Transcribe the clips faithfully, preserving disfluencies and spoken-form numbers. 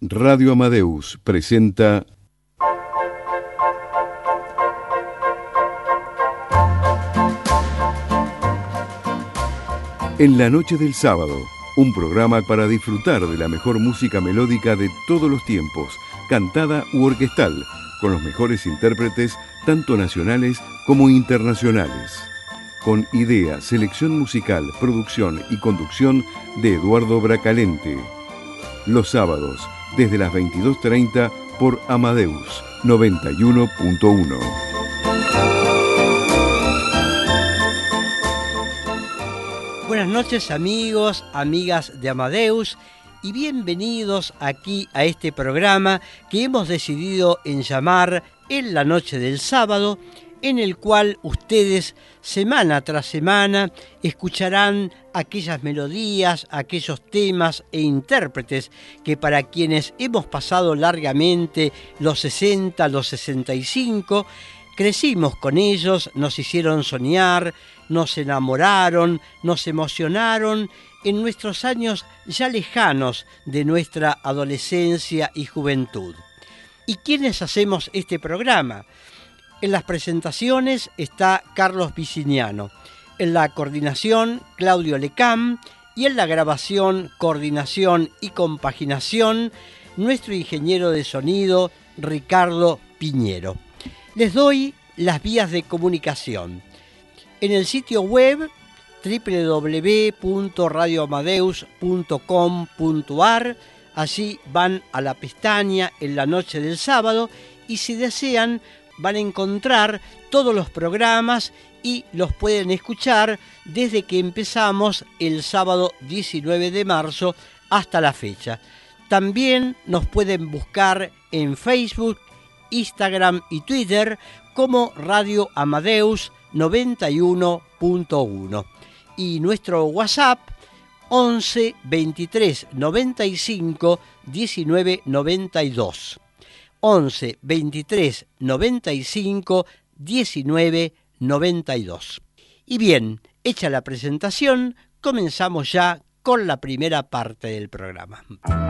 Radio Amadeus presenta En la noche del sábado, un programa para disfrutar de la mejor música melódica de todos los tiempos, cantada u orquestal, con los mejores intérpretes, tanto nacionales como internacionales. Con idea, selección musical, producción y conducción de Eduardo Bracalente. Los sábados, desde las veintidós treinta por Amadeus noventa y uno punto uno. Buenas noches, amigos, amigas de Amadeus, y bienvenidos aquí a este programa que hemos decidido en llamar En la noche del sábado, en el cual ustedes semana tras semana escucharán aquellas melodías, aquellos temas e intérpretes que para quienes hemos pasado largamente los sesenta, los sesenta y cinco, crecimos con ellos, nos hicieron soñar, nos enamoraron, nos emocionaron en nuestros años ya lejanos de nuestra adolescencia y juventud. ¿Y quiénes hacemos este programa? En las presentaciones está Carlos Pisciniano, en la coordinación Claudio Lecam y en la grabación, coordinación y compaginación nuestro ingeniero de sonido Ricardo Piñero. Les doy las vías de comunicación. En el sitio web doble u doble u doble u punto radio amadeus punto com punto a r, allí van a la pestaña En la noche del sábado y si desean van a encontrar todos los programas y los pueden escuchar desde que empezamos el sábado diecinueve de marzo hasta la fecha. También nos pueden buscar en Facebook, Instagram y Twitter como Radio Amadeus noventa y uno punto uno. Y nuestro WhatsApp once veintitrés noventa y cinco diecinueve noventa y dos. once veintitrés noventa y cinco diecinueve noventa y dos. Y bien, hecha la presentación, comenzamos ya con la primera parte del programa.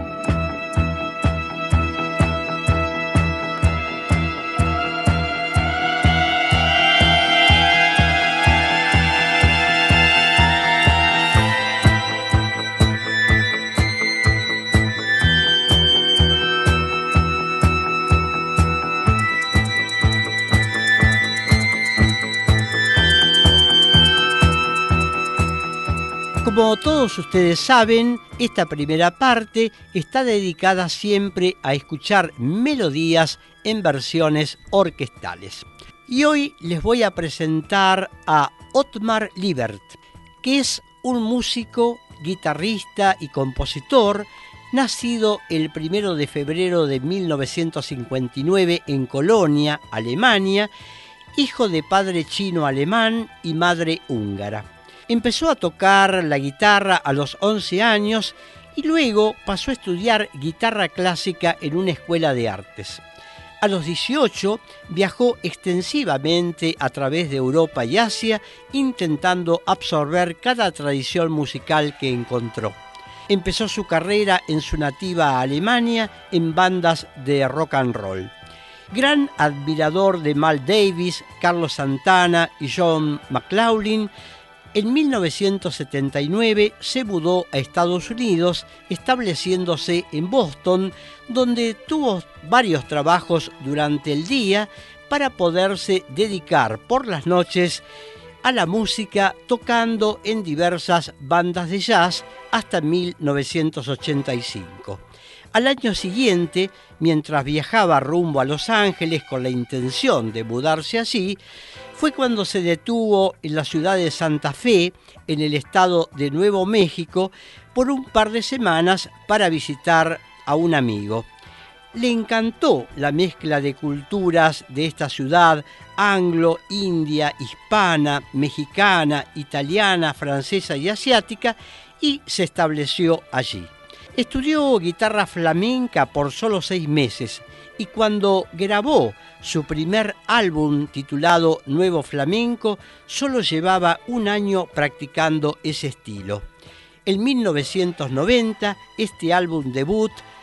Como todos ustedes saben, esta primera parte está dedicada siempre a escuchar melodías en versiones orquestales. Y hoy les voy a presentar a Ottmar Liebert, que es un músico, guitarrista y compositor, nacido el primero de febrero de mil novecientos cincuenta y nueve en Colonia, Alemania, hijo de padre chino-alemán y madre húngara. Empezó a tocar la guitarra a los once años y luego pasó a estudiar guitarra clásica en una escuela de artes. A los dieciocho viajó extensivamente a través de Europa y Asia, intentando absorber cada tradición musical que encontró. Empezó su carrera en su nativa Alemania en bandas de rock and roll. Gran admirador de Miles Davis, Carlos Santana y John McLaughlin, en mil novecientos setenta y nueve se mudó a Estados Unidos, estableciéndose en Boston, donde tuvo varios trabajos durante el día para poderse dedicar por las noches a la música, tocando en diversas bandas de jazz hasta mil novecientos ochenta y cinco. Al año siguiente, mientras viajaba rumbo a Los Ángeles con la intención de mudarse allí, fue cuando se detuvo en la ciudad de Santa Fe, en el estado de Nuevo México, por un par de semanas para visitar a un amigo. Le encantó la mezcla de culturas de esta ciudad, anglo, india, hispana, mexicana, italiana, francesa y asiática, y se estableció allí. Estudió guitarra flamenca por solo seis meses y cuando grabó su primer álbum titulado Nuevo Flamenco, solo llevaba un año practicando ese estilo. En mil novecientos noventa, este álbum debut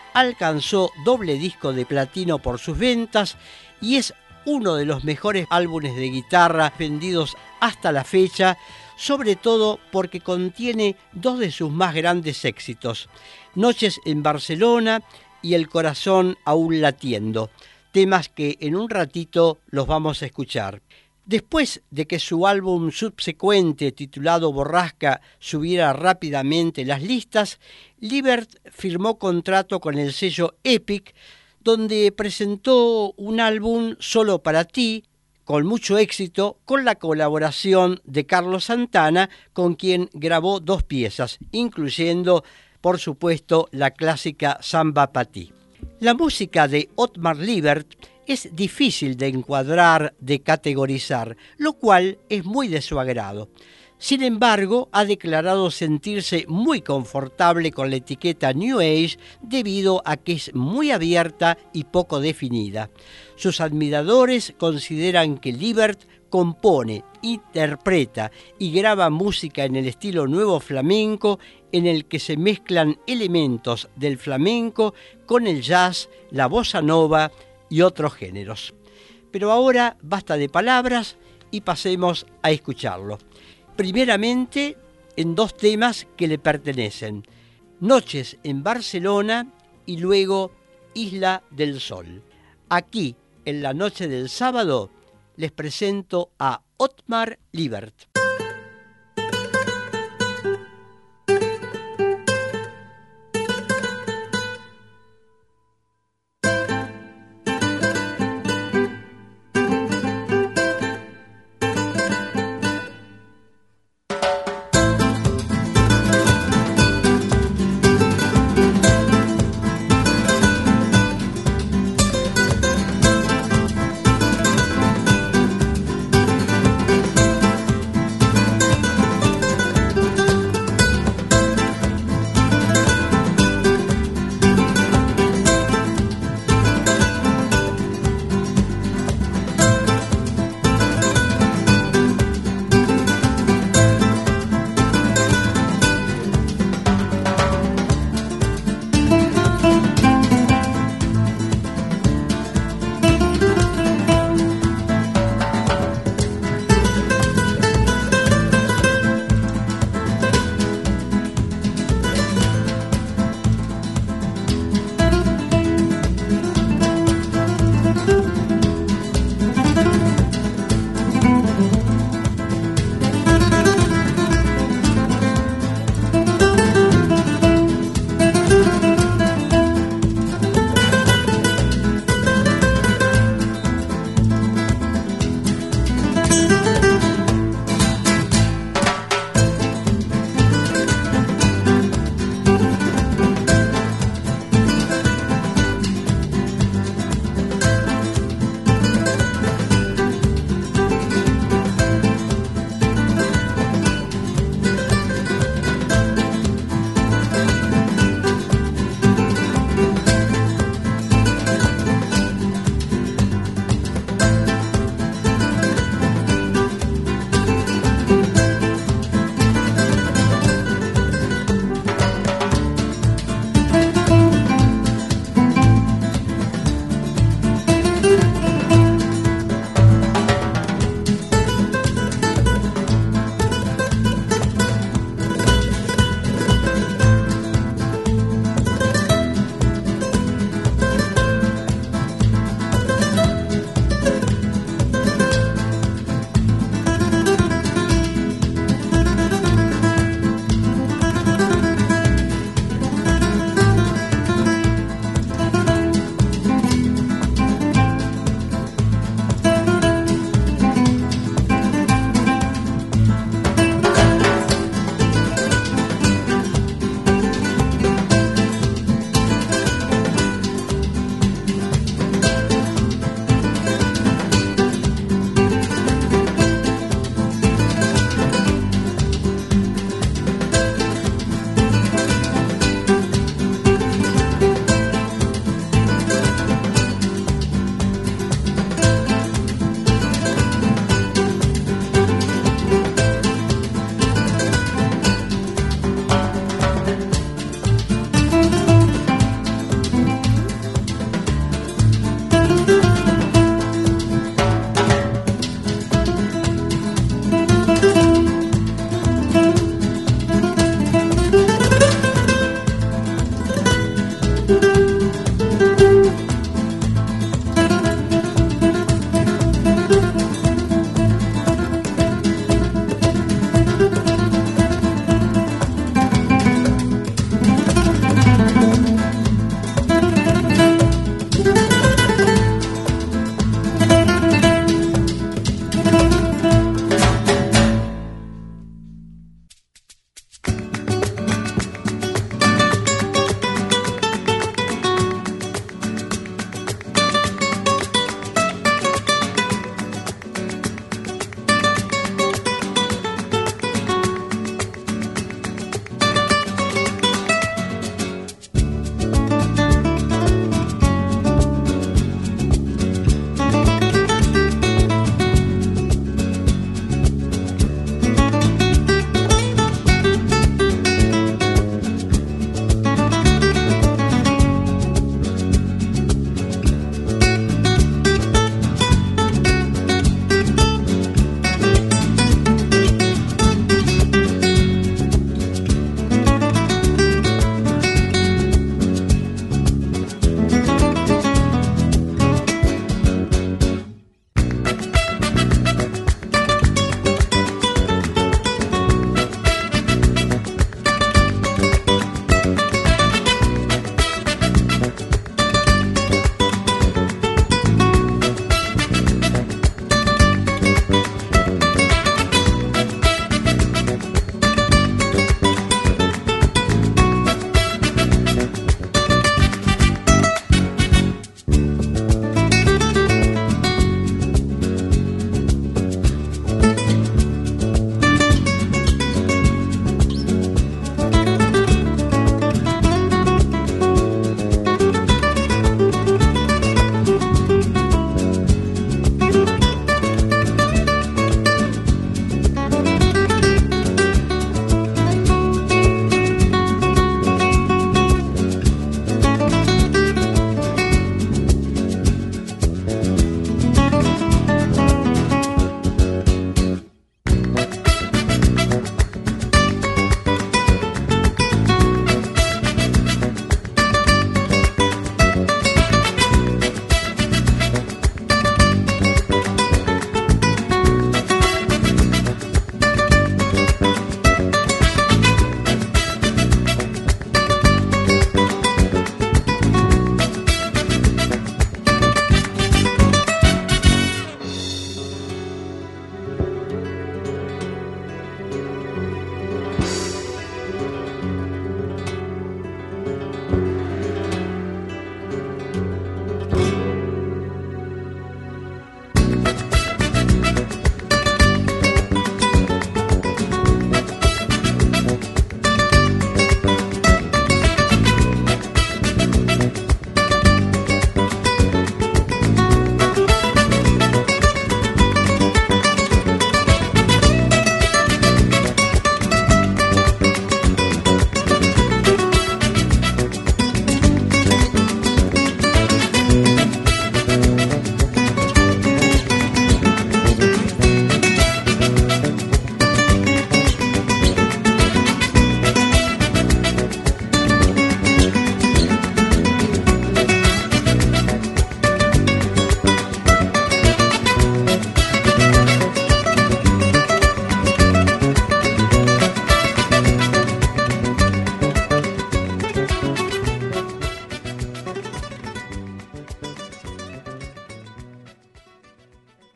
alcanzó doble disco de platino por sus ventas y es uno de los mejores álbumes de guitarra vendidos hasta la fecha, sobre todo porque contiene dos de sus más grandes éxitos, Noches en Barcelona y El corazón aún latiendo, temas que en un ratito los vamos a escuchar. Después de que su álbum subsecuente titulado Borrasca subiera rápidamente las listas, Liebert firmó contrato con el sello Epic, donde presentó un álbum Solo para ti, con mucho éxito, con la colaboración de Carlos Santana, con quien grabó dos piezas, incluyendo, por supuesto, la clásica Samba pa' ti. La música de Ottmar Liebert es difícil de encuadrar, de categorizar, lo cual es muy de su agrado. Sin embargo, ha declarado sentirse muy confortable con la etiqueta New Age debido a que es muy abierta y poco definida. Sus admiradores consideran que Liebert compone, interpreta y graba música en el estilo nuevo flamenco, en el que se mezclan elementos del flamenco con el jazz, la bossa nova y otros géneros. Pero ahora basta de palabras y pasemos a escucharlo. Primeramente en dos temas que le pertenecen, Noches en Barcelona y luego Isla del Sol. Aquí, en la noche del sábado, les presento a Ottmar Liebert.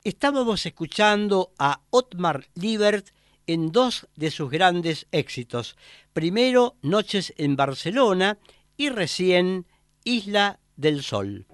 Estábamos escuchando a Ottmar Liebert en dos de sus grandes éxitos. Primero, Noches en Barcelona y recién Isla del Sol.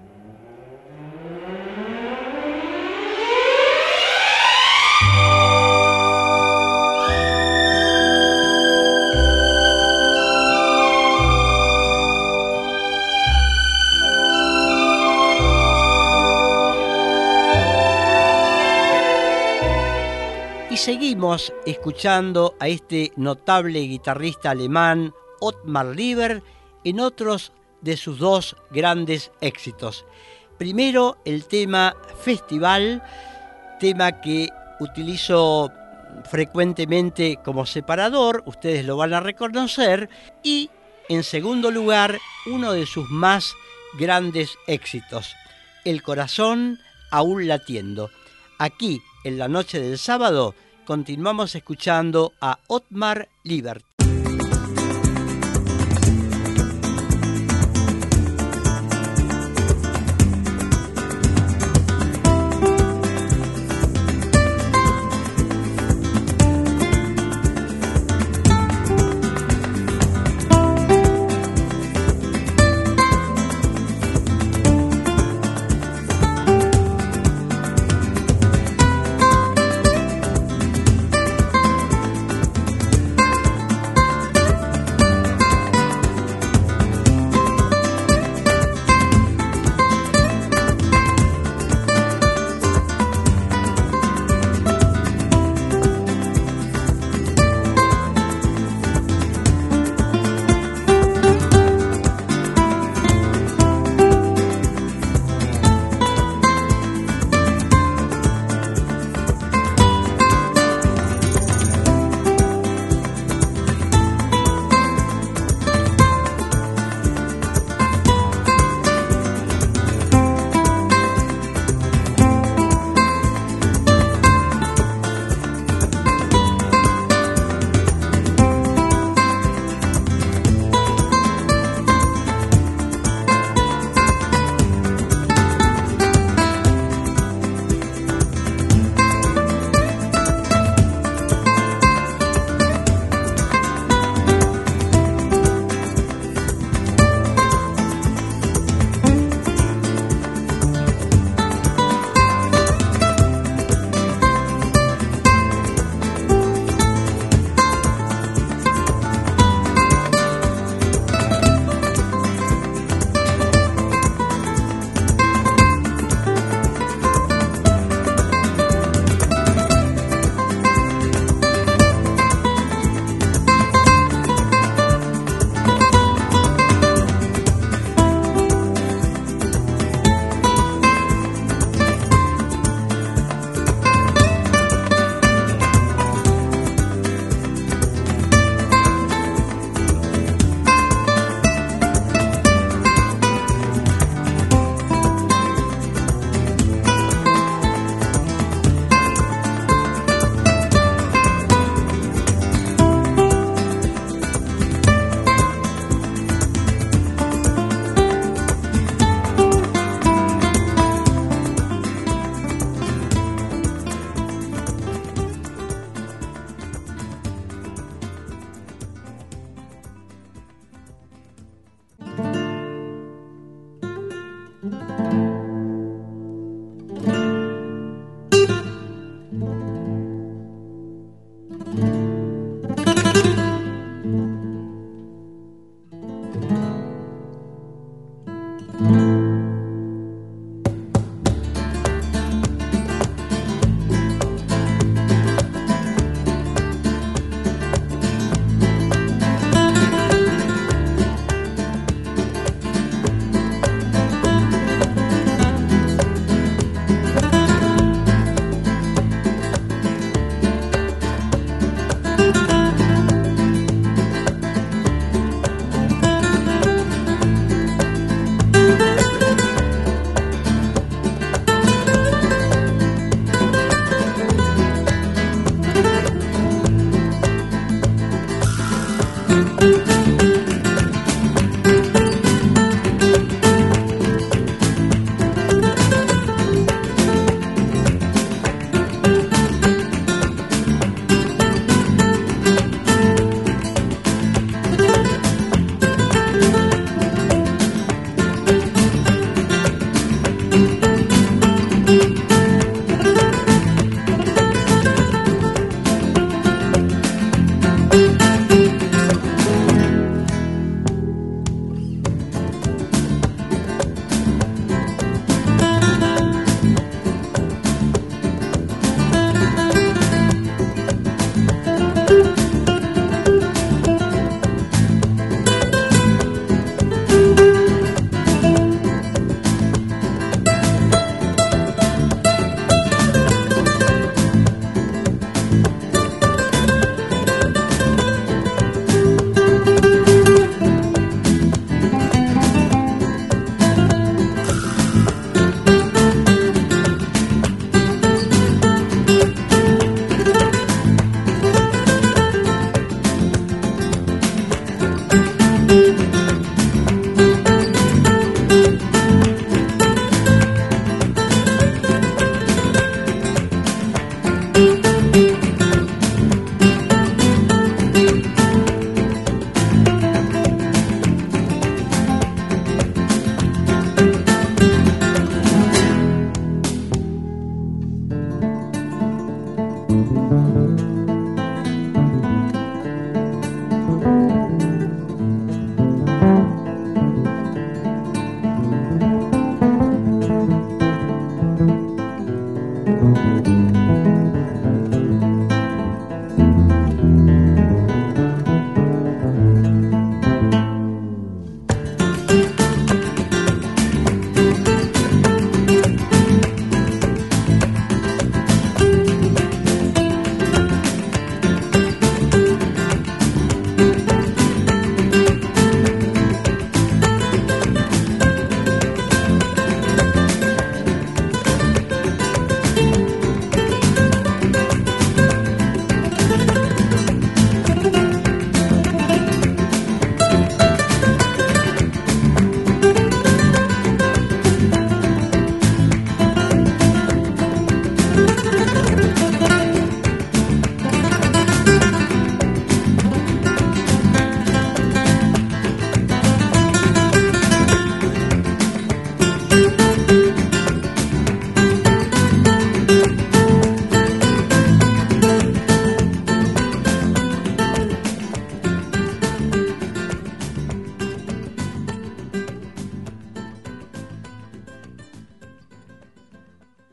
Y seguimos escuchando a este notable guitarrista alemán, Ottmar Liebert, en otros de sus dos grandes éxitos. Primero, el tema Festival, tema que utilizo frecuentemente como separador, ustedes lo van a reconocer, y en segundo lugar, uno de sus más grandes éxitos, El corazón aún latiendo. Aquí, en la noche del sábado, continuamos escuchando a Ottmar Liebert.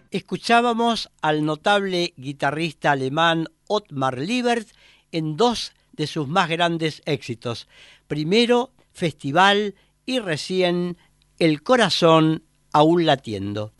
escuchábamos al notable guitarrista alemán Ottmar Liebert en dos de sus más grandes éxitos. Primero, Festival, y recién El corazón aún latiendo.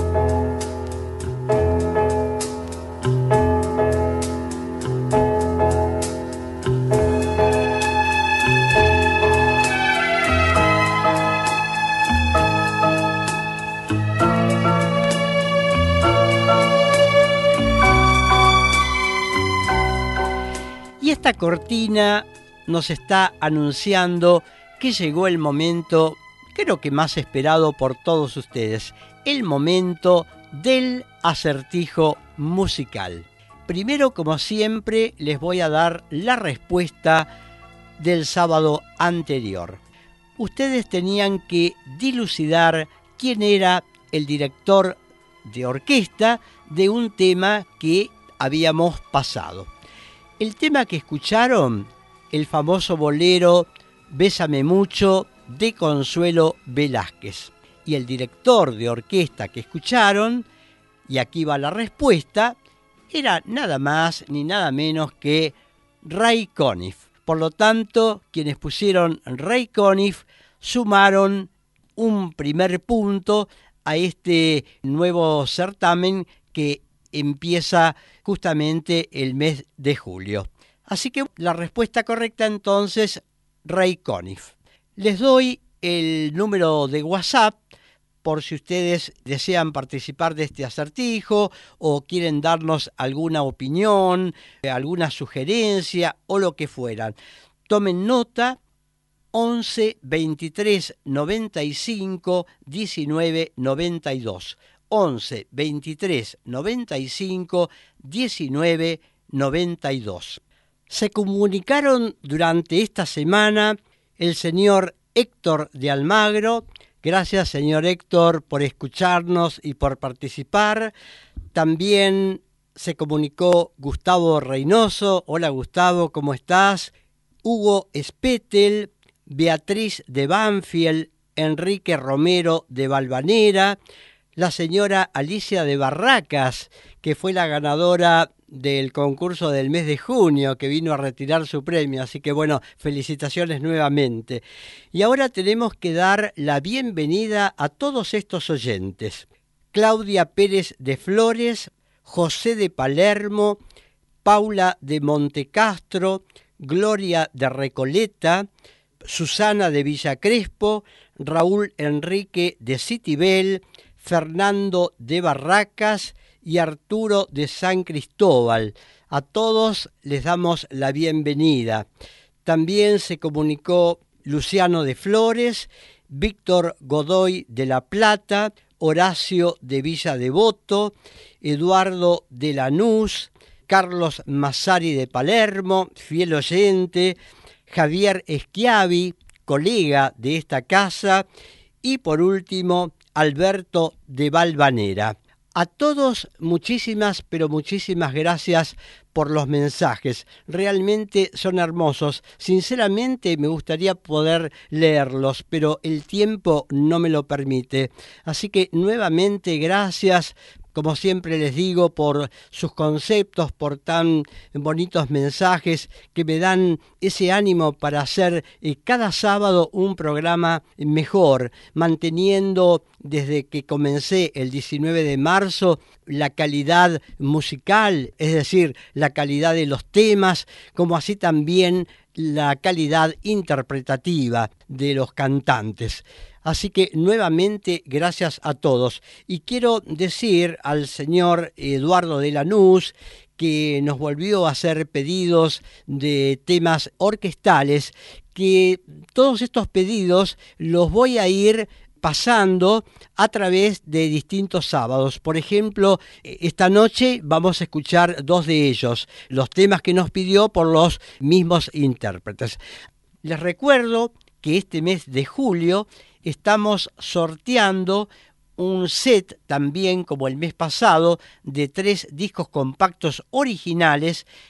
Y esta cortina nos está anunciando que llegó el momento, creo que más esperado por todos ustedes, el momento del acertijo musical. Primero, como siempre, les voy a dar la respuesta del sábado anterior. Ustedes tenían que dilucidar quién era el director de orquesta de un tema que habíamos pasado. El tema que escucharon, el famoso bolero Bésame mucho, de Consuelo Velázquez. Y el director de orquesta que escucharon, y aquí va la respuesta, era nada más ni nada menos que Ray Conniff. Por lo tanto, quienes pusieron Ray Conniff sumaron un primer punto a este nuevo certamen que empieza justamente el mes de julio. Así que la respuesta correcta entonces, Ray Conniff. Les doy el número de WhatsApp por si ustedes desean participar de este acertijo o quieren darnos alguna opinión, alguna sugerencia o lo que fueran. Tomen nota: once, veintitrés, noventa y cinco, diecinueve, noventa y dos. once, veintitrés, noventa y cinco, diecinueve, noventa y dos. Se comunicaron durante esta semana el señor Héctor de Almagro. Gracias, señor Héctor, por escucharnos y por participar. También se comunicó Gustavo Reynoso. Hola, Gustavo, ¿cómo estás? Hugo Spetel, Beatriz de Banfield, Enrique Romero de Valvanera, la señora Alicia de Barracas, que fue la ganadora del concurso del mes de junio, que vino a retirar su premio, así que bueno, felicitaciones nuevamente. Y ahora tenemos que dar la bienvenida a todos estos oyentes: Claudia Pérez de Flores, José de Palermo, Paula de Montecastro, Gloria de Recoleta, Susana de Villa Crespo, Raúl Enrique de Citibel, Fernando de Barracas y Arturo de San Cristóbal. A todos les damos la bienvenida. También se comunicó Luciano de Flores, Víctor Godoy de La Plata, Horacio de Villa Devoto, Eduardo de Lanús, Carlos Massari de Palermo, fiel oyente, Javier Schiavi, colega de esta casa, y por último, Alberto de Valvanera. A todos muchísimas, pero muchísimas gracias por los mensajes. Realmente son hermosos. Sinceramente me gustaría poder leerlos, pero el tiempo no me lo permite. Así que nuevamente gracias, como siempre les digo, por sus conceptos, por tan bonitos mensajes que me dan ese ánimo para hacer eh, cada sábado un programa mejor, manteniendo desde que comencé el diecinueve de marzo la calidad musical, es decir, la calidad de los temas, como así también la calidad interpretativa de los cantantes. Así que nuevamente gracias a todos. Y quiero decir al señor Eduardo de Lanús, que nos volvió a hacer pedidos de temas orquestales, que todos estos pedidos los voy a ir pasando a través de distintos sábados. Por ejemplo, esta noche vamos a escuchar dos de ellos, los temas que nos pidió por los mismos intérpretes. Les recuerdo que este mes de julio estamos sorteando un set, también como el mes pasado, de tres discos compactos originales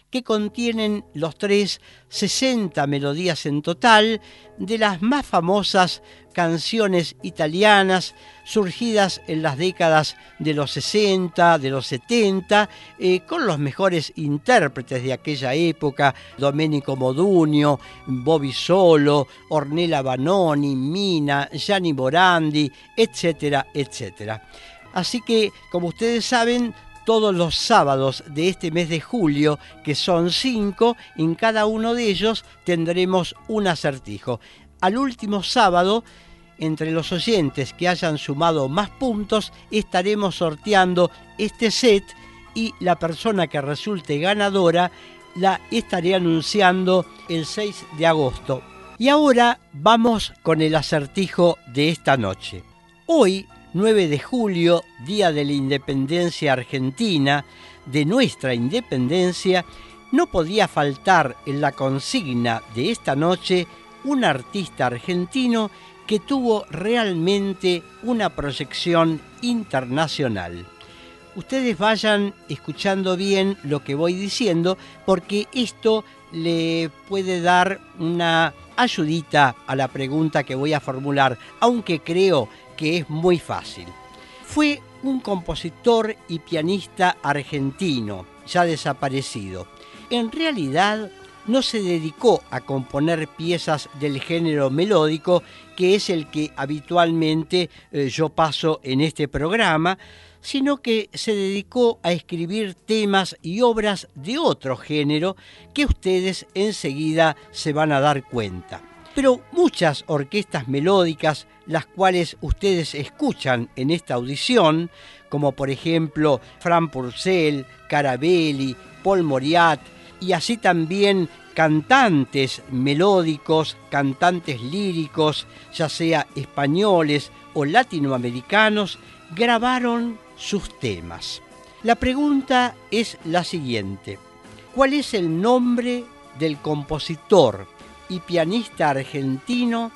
que contienen los tres sesenta melodías en total de las más famosas canciones italianas surgidas en las décadas de los sesenta, de los setenta, eh, con los mejores intérpretes de aquella época: Domenico Modugno, Bobby Solo, Ornella Vanoni, Mina, Gianni Morandi, etcétera, etcétera. Así que, como ustedes saben, todos los sábados de este mes de julio, que son cinco, en cada uno de ellos tendremos un acertijo. Al último sábado, entre los oyentes que hayan sumado más puntos, estaremos sorteando este set y la persona que resulte ganadora la estaré anunciando el seis de agosto. Y ahora vamos con el acertijo de esta noche. Hoy, nueve de julio, Día de la Independencia Argentina, de nuestra independencia, no podía faltar en la consigna de esta noche un artista argentino que tuvo realmente una proyección internacional. Ustedes vayan escuchando bien lo que voy diciendo, porque esto le puede dar una ayudita a la pregunta que voy a formular, aunque creo que es muy fácil. Fue un compositor y pianista argentino, ya desaparecido. En realidad, no se dedicó a componer piezas del género melódico, que es el que habitualmente eh, yo paso en este programa, sino que se dedicó a escribir temas y obras de otro género que ustedes enseguida se van a dar cuenta. Pero muchas orquestas melódicas, las cuales ustedes escuchan en esta audición, como por ejemplo Fran Purcell, Carabelli, Paul Mauriat, y así también cantantes melódicos, cantantes líricos, ya sea españoles o latinoamericanos, grabaron sus temas. La pregunta es la siguiente: ¿cuál es el nombre del compositor y pianista argentino,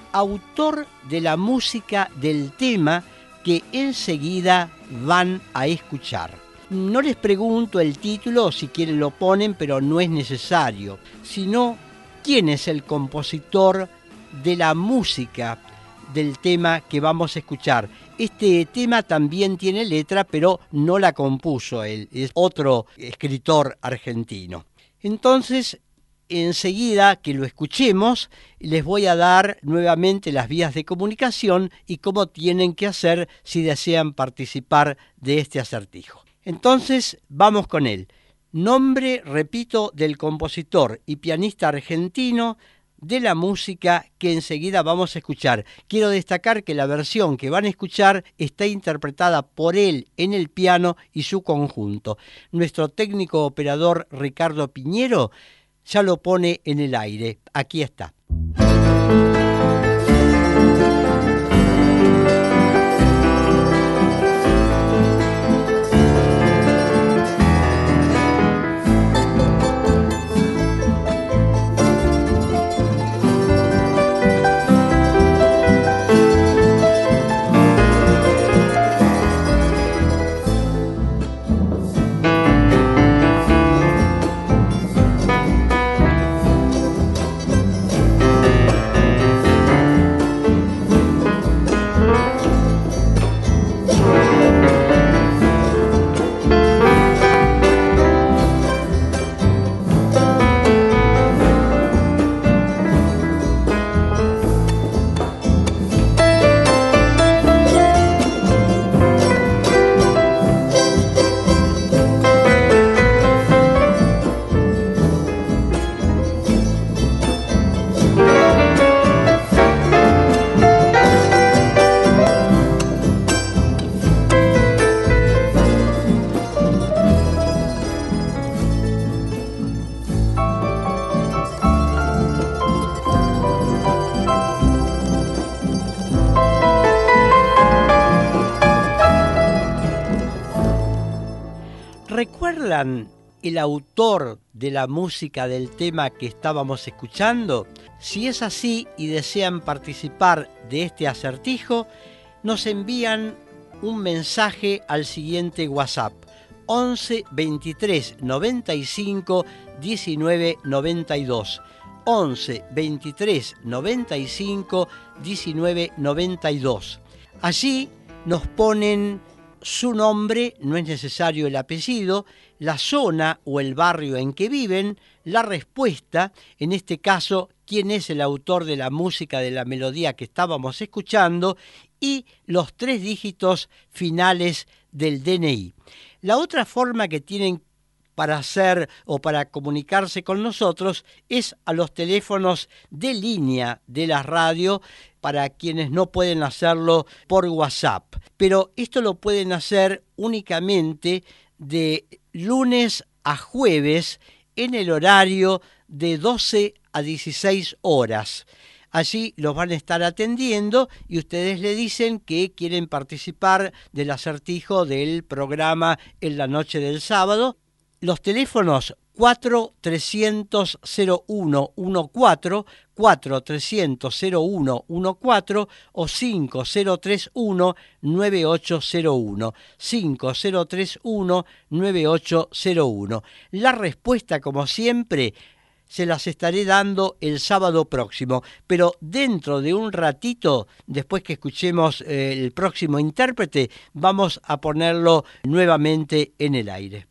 autor de la música del tema que enseguida van a escuchar? No les pregunto el título, si quieren lo ponen, pero no es necesario, sino quién es el compositor de la música del tema que vamos a escuchar. Este tema también tiene letra, pero no la compuso él, es otro escritor argentino. Entonces, enseguida que lo escuchemos, les voy a dar nuevamente las vías de comunicación y cómo tienen que hacer si desean participar de este acertijo. Entonces, vamos con él. Nombre, repito, del compositor y pianista argentino de la música que enseguida vamos a escuchar. Quiero destacar que la versión que van a escuchar está interpretada por él en el piano y su conjunto. Nuestro técnico operador Ricardo Piñero ya lo pone en el aire. Aquí está. ¿Recuerdan el autor de la música del tema que estábamos escuchando? Si es así y desean participar de este acertijo, nos envían un mensaje al siguiente WhatsApp: once veintitrés noventa y cinco diecinueve noventa y dos. once veintitrés noventa y cinco diecinueve noventa y dos. Allí nos ponen su nombre, no es necesario el apellido, la zona o el barrio en que viven, la respuesta, en este caso, quién es el autor de la música de la melodía que estábamos escuchando y los tres dígitos finales del D N I. La otra forma que tienen para hacer o para comunicarse con nosotros es a los teléfonos de línea de la radio para quienes no pueden hacerlo por WhatsApp. Pero esto lo pueden hacer únicamente de lunes a jueves en el horario de doce a dieciséis horas. Allí los van a estar atendiendo y ustedes le dicen que quieren participar del acertijo del programa en la noche del sábado. Los teléfonos cuatro trescientos cero uno catorce, cuatro trescientos cero uno catorce o cinco cero tres uno nueve ocho cero uno, cinco cero tres uno nueve ocho cero uno. La respuesta, como siempre, se las estaré dando el sábado próximo, pero dentro de un ratito, después que escuchemos eh, el próximo intérprete, vamos a ponerlo nuevamente en el aire.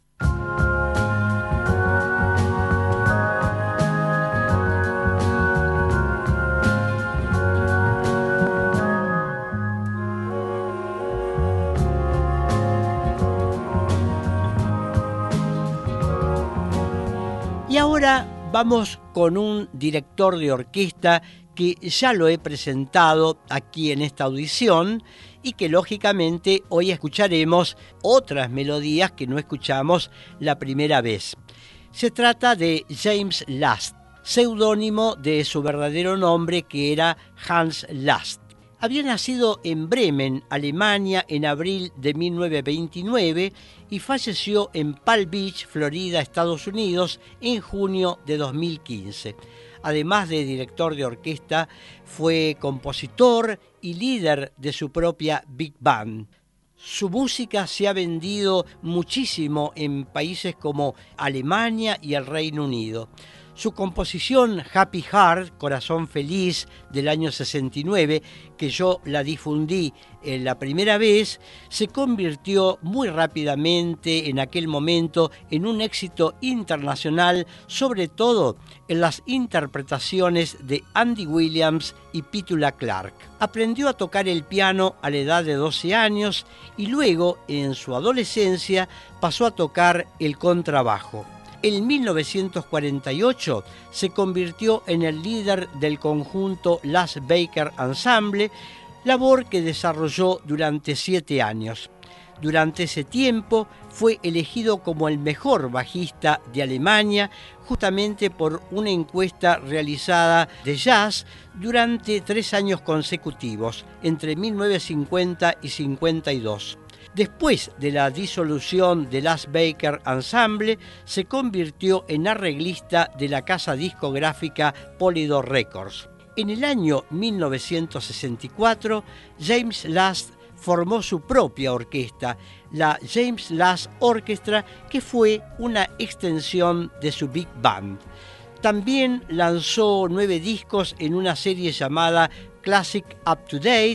Y ahora vamos con un director de orquesta que ya lo he presentado aquí en esta audición y que lógicamente hoy escucharemos otras melodías que no escuchamos la primera vez. Se trata de James Last, seudónimo de su verdadero nombre que era Hans Last. Había nacido en Bremen, Alemania, en abril de mil novecientos veintinueve y falleció en Palm Beach, Florida, Estados Unidos, en junio de dos mil quince. Además de director de orquesta, fue compositor y líder de su propia Big Band. Su música se ha vendido muchísimo en países como Alemania y el Reino Unido. Su composición Happy Heart, Corazón Feliz, del año sesenta y nueve, que yo la difundí en la primera vez, se convirtió muy rápidamente en aquel momento en un éxito internacional, sobre todo en las interpretaciones de Andy Williams y Petula Clark. Aprendió a tocar el piano a la edad de doce años y luego, en su adolescencia, pasó a tocar el contrabajo. En mil novecientos cuarenta y ocho se convirtió en el líder del conjunto Las Baker Ensemble, labor que desarrolló durante siete años. Durante ese tiempo fue elegido como el mejor bajista de Alemania, justamente por una encuesta realizada de jazz durante tres años consecutivos, entre mil novecientos cincuenta y cincuenta y dos. Después de la disolución de Las Baker Ensemble, se convirtió en arreglista de la casa discográfica Polydor Records. En el año mil novecientos sesenta y cuatro, James Last formó su propia orquesta, la James Last Orchestra, que fue una extensión de su Big Band. También lanzó nueve discos en una serie llamada Classic Up to Date,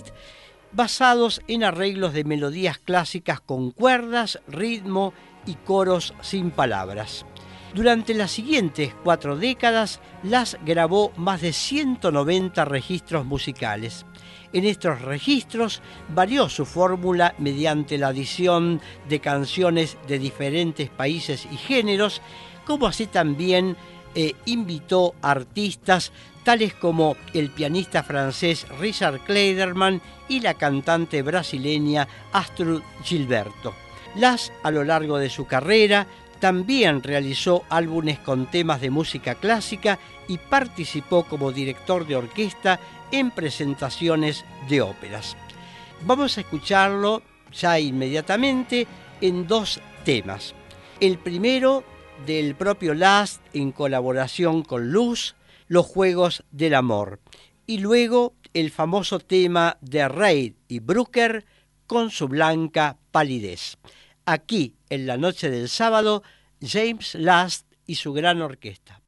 basados en arreglos de melodías clásicas con cuerdas, ritmo y coros sin palabras. Durante las siguientes cuatro décadas, Last grabó más de ciento noventa registros musicales. En estos registros varió su fórmula mediante la adición de canciones de diferentes países y géneros, como así también eh, invitó artistas tales como el pianista francés Richard Clayderman y la cantante brasileña Astrud Gilberto. Last, a lo largo de su carrera, también realizó álbumes con temas de música clásica y participó como director de orquesta en presentaciones de óperas. Vamos a escucharlo ya inmediatamente en dos temas. El primero, del propio Last en colaboración con Luz, Los Juegos del Amor, y luego el famoso tema de Reid y Brooker, Con su blanca palidez. aquí en la noche del sábado, James Last y su gran orquesta.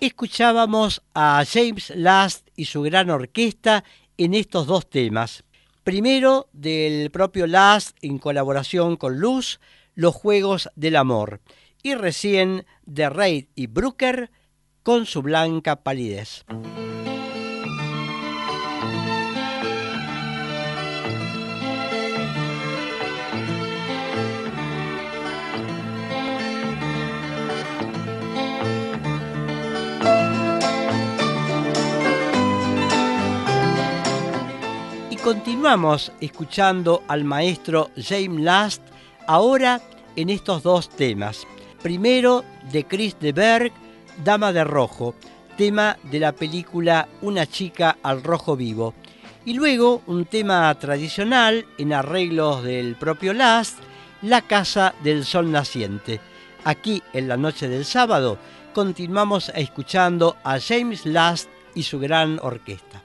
Escuchábamos a James Last y su gran orquesta en estos dos temas. Primero, del propio Last en colaboración con Luz, Los Juegos del Amor. Y recién de Reid y Brooker con Su Blanca Palidez. Continuamos escuchando al maestro James Last ahora en estos dos temas. Primero de Chris de Berg, Dama de Rojo, tema de la película Una chica al rojo vivo. Y luego un tema tradicional en arreglos del propio Last, La casa del sol naciente. Aquí en la noche del sábado continuamos escuchando a James Last y su gran orquesta.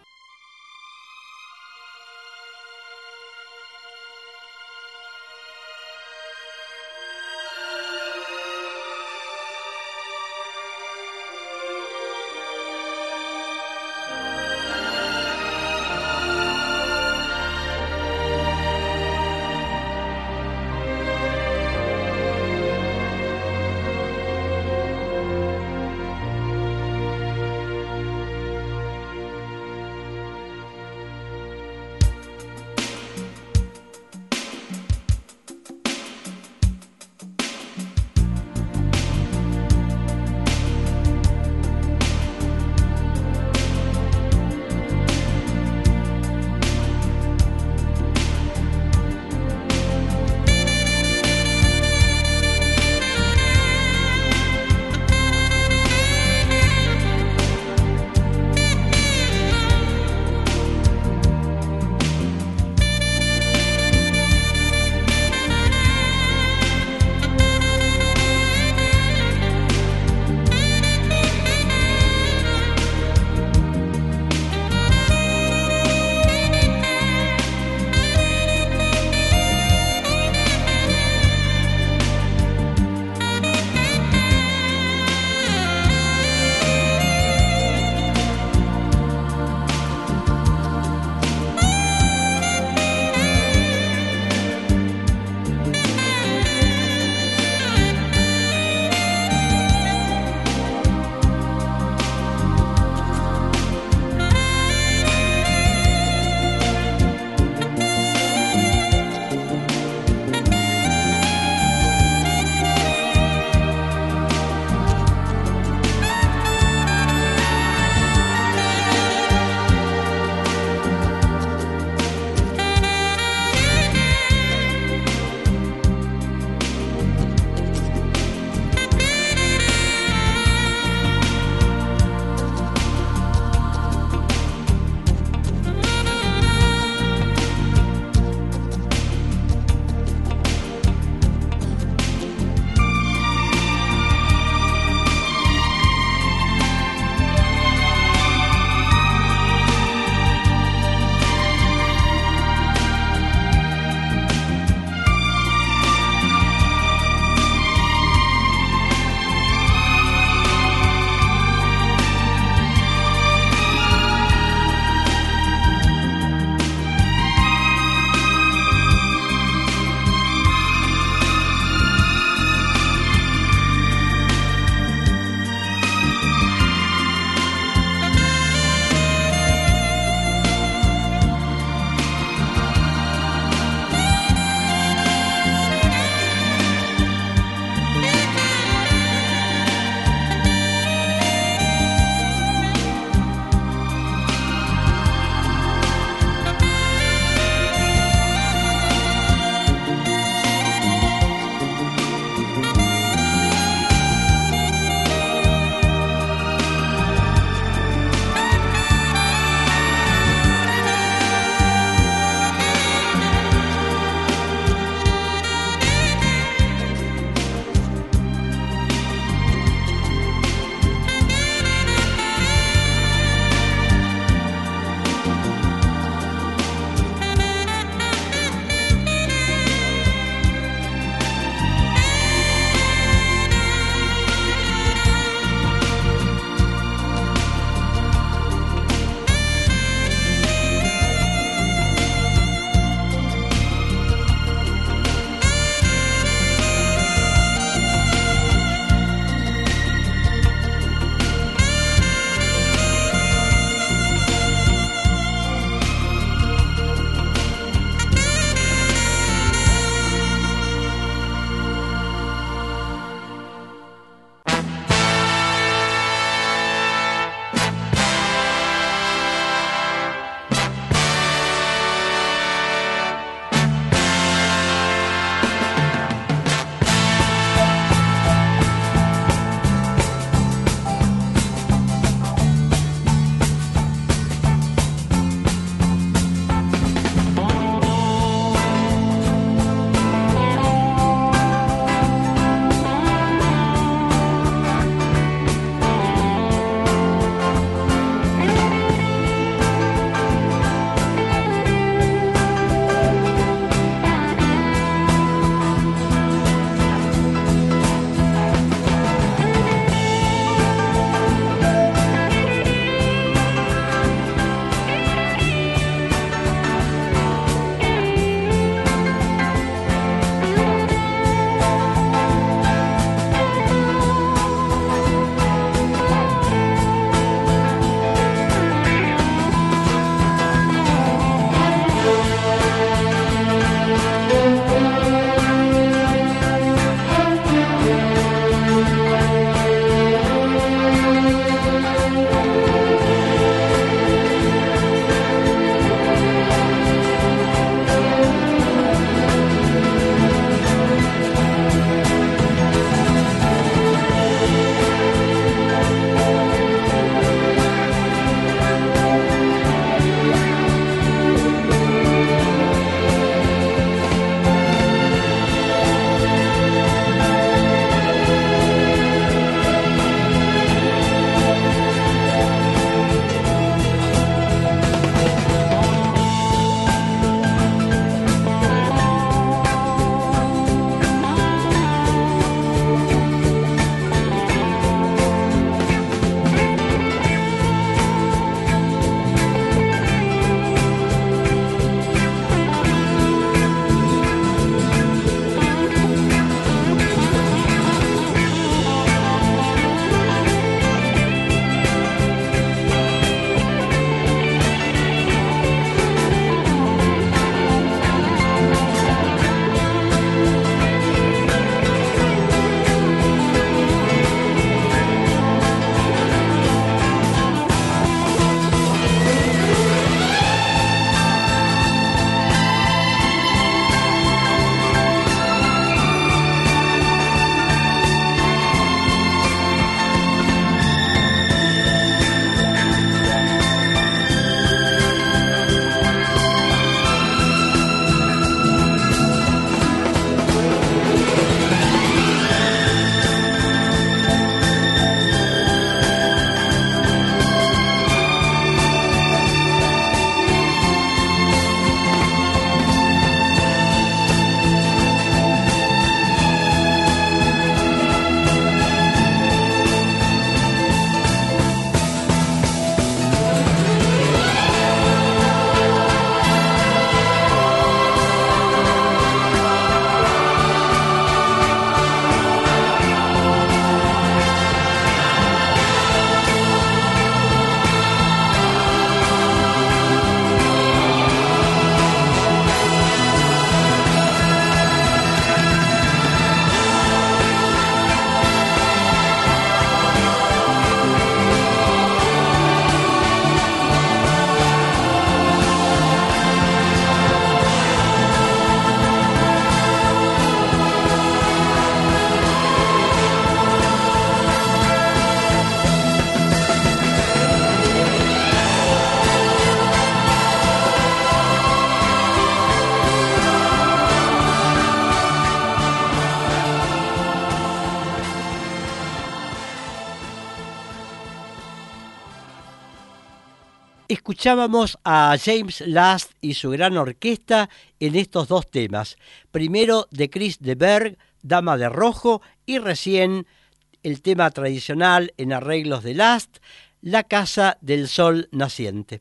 Escuchábamos a James Last y su gran orquesta en estos dos temas. Primero de Chris de Burgh, Dama de Rojo, y recién el tema tradicional en arreglos de Last, La Casa del Sol Naciente.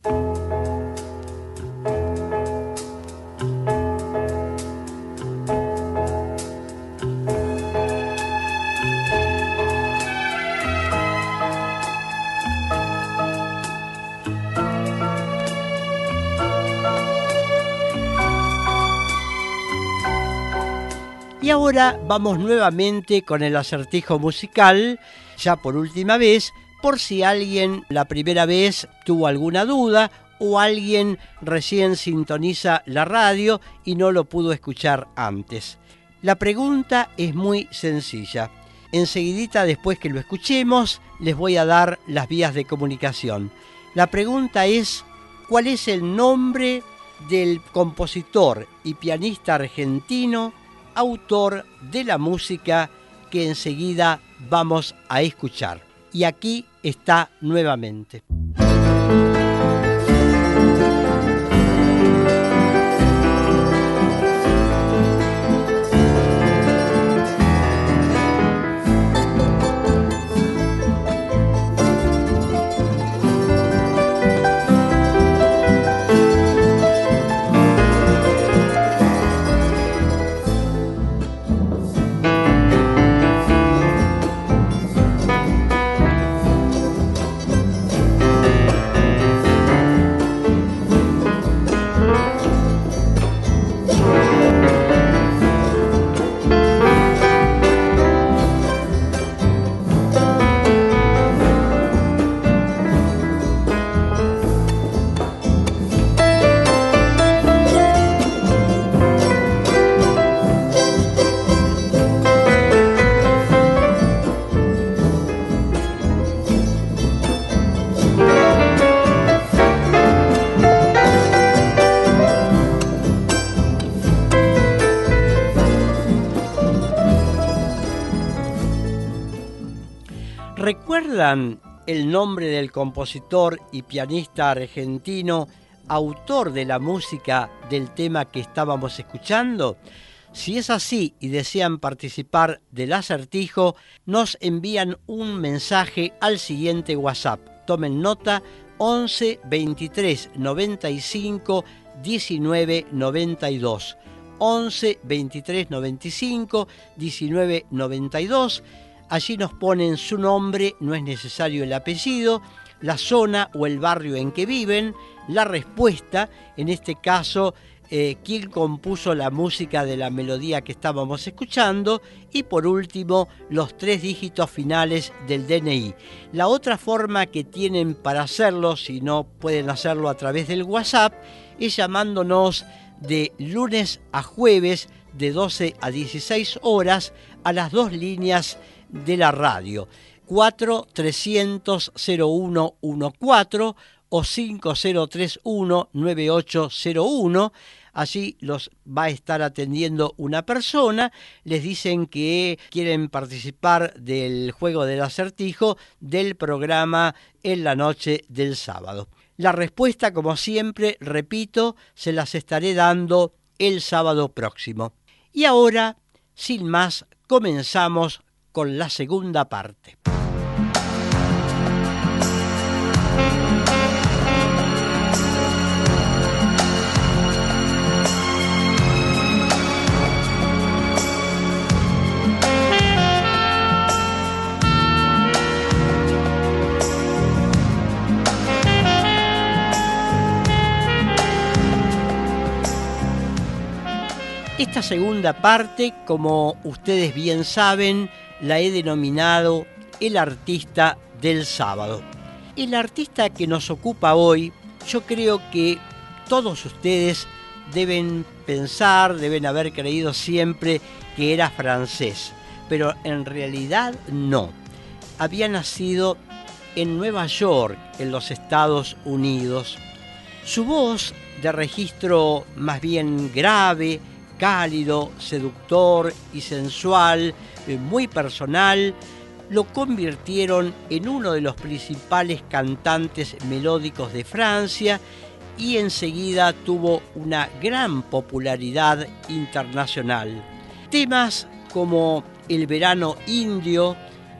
Y ahora vamos nuevamente con el acertijo musical, ya por última vez, por si alguien la primera vez tuvo alguna duda o alguien recién sintoniza la radio y no lo pudo escuchar antes. La pregunta es muy sencilla. Enseguidita después que lo escuchemos, les voy a dar las vías de comunicación. La pregunta es, ¿cuál es el nombre del compositor y pianista argentino, autor de la música que enseguida vamos a escuchar? Y aquí está nuevamente. ¿Recuerdan el nombre del compositor y pianista argentino, autor de la música del tema que estábamos escuchando? Si es así y desean participar del acertijo, nos envían un mensaje al siguiente WhatsApp. Tomen nota: once veintitrés noventa y cinco diecinueve noventa y dos. once veintitrés noventa y cinco diecinueve noventa y dos. Allí nos ponen su nombre, no es necesario el apellido, la zona o el barrio en que viven, la respuesta, en este caso, eh, quién compuso la música de la melodía que estábamos escuchando, y por último, los tres dígitos finales del D N I. La otra forma que tienen para hacerlo, si no pueden hacerlo a través del WhatsApp, es llamándonos de lunes a jueves de doce a dieciséis horas a las dos líneas de la radio, cuatro trescientos cero uno catorce o cinco cero tres uno nueve ocho cero uno. Allí los va a estar atendiendo una persona, les dicen que quieren participar del juego del acertijo del programa en la noche del sábado. La respuesta, como siempre, repito, se las estaré dando el sábado próximo. Y ahora, sin más, comenzamos con la segunda parte. Esta segunda parte, como ustedes bien saben, la he denominado el artista del sábado. El artista que nos ocupa hoy, yo creo que todos ustedes deben pensar, deben haber creído siempre que era francés, pero en realidad no. Había nacido en Nueva York, en los Estados Unidos. Su voz, de registro más bien grave, cálido, seductor y sensual, muy personal, lo convirtieron en uno de los principales cantantes melódicos de Francia y enseguida tuvo una gran popularidad internacional. Temas como El verano indio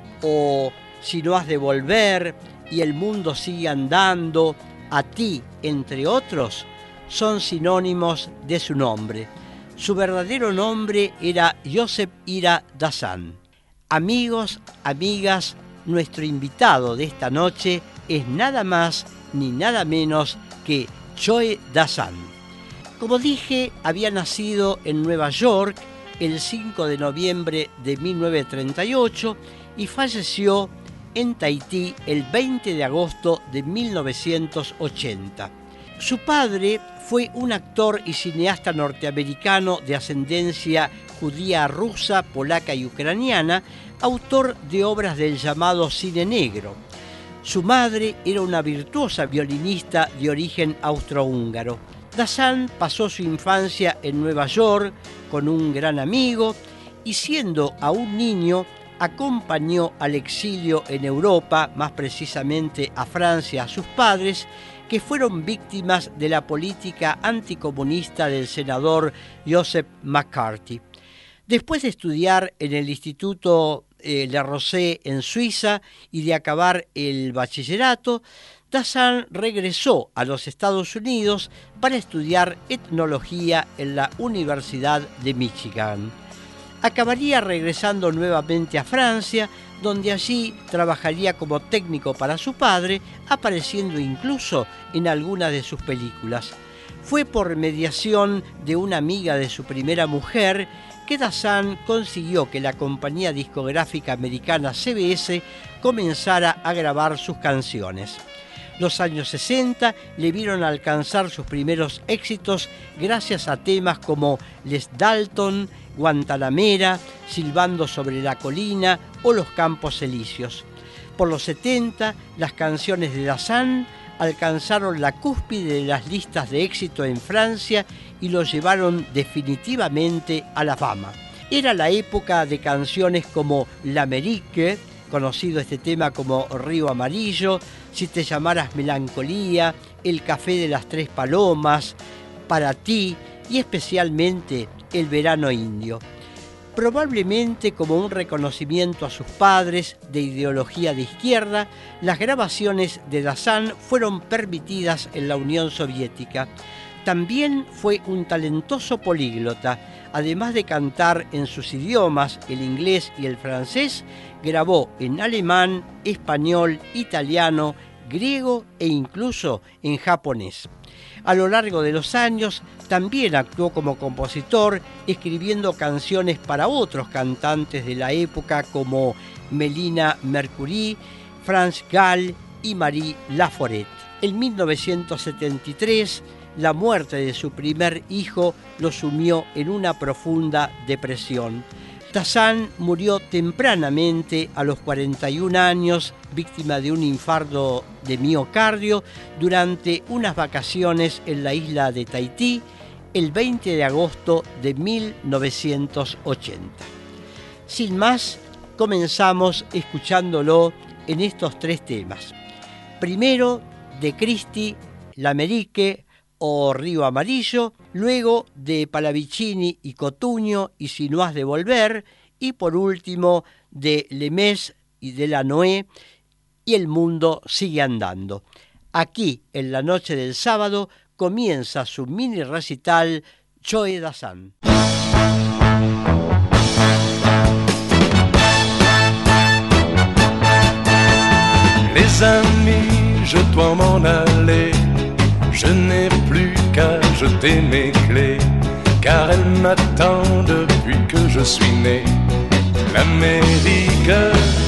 o Si no has de volver y El mundo sigue andando, A ti, entre otros, son sinónimos de su nombre. Su verdadero nombre era Joseph Ira Dassin. Amigos, amigas, nuestro invitado de esta noche es nada más ni nada menos que Joe Dassin. Como dije, había nacido en Nueva York el cinco de noviembre de mil novecientos treinta y ocho y falleció en Tahití el veinte de agosto de mil novecientos ochenta. Su padre fue un actor y cineasta norteamericano de ascendencia judía rusa, polaca y ucraniana, autor de obras del llamado cine negro. Su madre era una virtuosa violinista de origen austrohúngaro. Dassin pasó su infancia en Nueva York con un gran amigo y siendo aún niño acompañó al exilio en Europa, más precisamente a Francia, a sus padres, que fueron víctimas de la política anticomunista del senador Joseph McCarthy. Después de estudiar en el Instituto eh, Le Rosey en Suiza y de acabar el bachillerato, Dassin regresó a los Estados Unidos para estudiar etnología en la Universidad de Michigan. Acabaría regresando nuevamente a Francia, donde allí trabajaría como técnico para su padre, apareciendo incluso en algunas de sus películas. Fue por mediación de una amiga de su primera mujer que Dassin consiguió que la compañía discográfica americana C B S comenzara a grabar sus canciones. Los años sesenta le vieron alcanzar sus primeros éxitos gracias a temas como Les Dalton, Guantanamera, Silbando sobre la colina o Los Campos Elíseos. Por los setenta, las canciones de Dassin alcanzaron la cúspide de las listas de éxito en Francia y lo llevaron definitivamente a la fama. Era la época de canciones como L'Amérique, conocido este tema como Río Amarillo, Si te llamaras Melancolía, El café de las tres palomas, Para ti y especialmente El verano indio. Probablemente como un reconocimiento a sus padres de ideología de izquierda, las grabaciones de Dassin fueron permitidas en la Unión Soviética. También fue un talentoso políglota. Además de cantar en sus idiomas, el inglés y el francés, grabó en alemán, español, italiano, griego e incluso en japonés. A lo largo de los años también actuó como compositor, escribiendo canciones para otros cantantes de la época como Melina Mercouri, Franz Gall y Marie Laforet. En mil novecientos setenta y tres, la muerte de su primer hijo lo sumió en una profunda depresión. Dassin murió tempranamente a los cuarenta y un años, víctima de un infarto de miocardio, durante unas vacaciones en la isla de Tahití, el veinte de agosto de mil novecientos ochenta. Sin más, comenzamos escuchándolo en estos tres temas. Primero, de Christie, L'Amérique o Río Amarillo, luego de Pallavicini y Cotugno y Si no has de volver, y por último de Lemes y Delanoë y El mundo sigue andando. Aquí, en la noche del sábado, comienza su mini recital Joe Dassin. Les amis, je dois m'en aller. Je n'ai plus qu'à jeter mes clés, car elle m'attend depuis que je suis né. L'Amérique,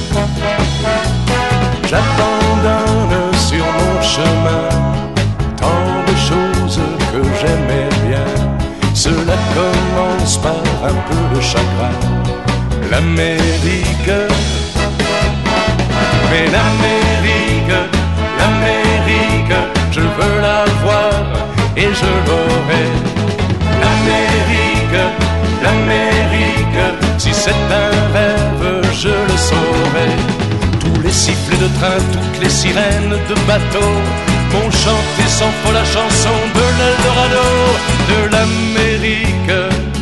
j'abandonne sur mon chemin tant de choses que j'aimais bien. Cela commence par un peu de chagrin. L'Amérique, mais l'Amérique, l'Amérique, je veux la voir et je l'aurai. L'Amérique, l'Amérique, si c'est un rêve, je le saurai. de train, toutes les sirènes de bateaux m'ont chanté sans faux la chanson de l'Eldorado, de l'Amérique.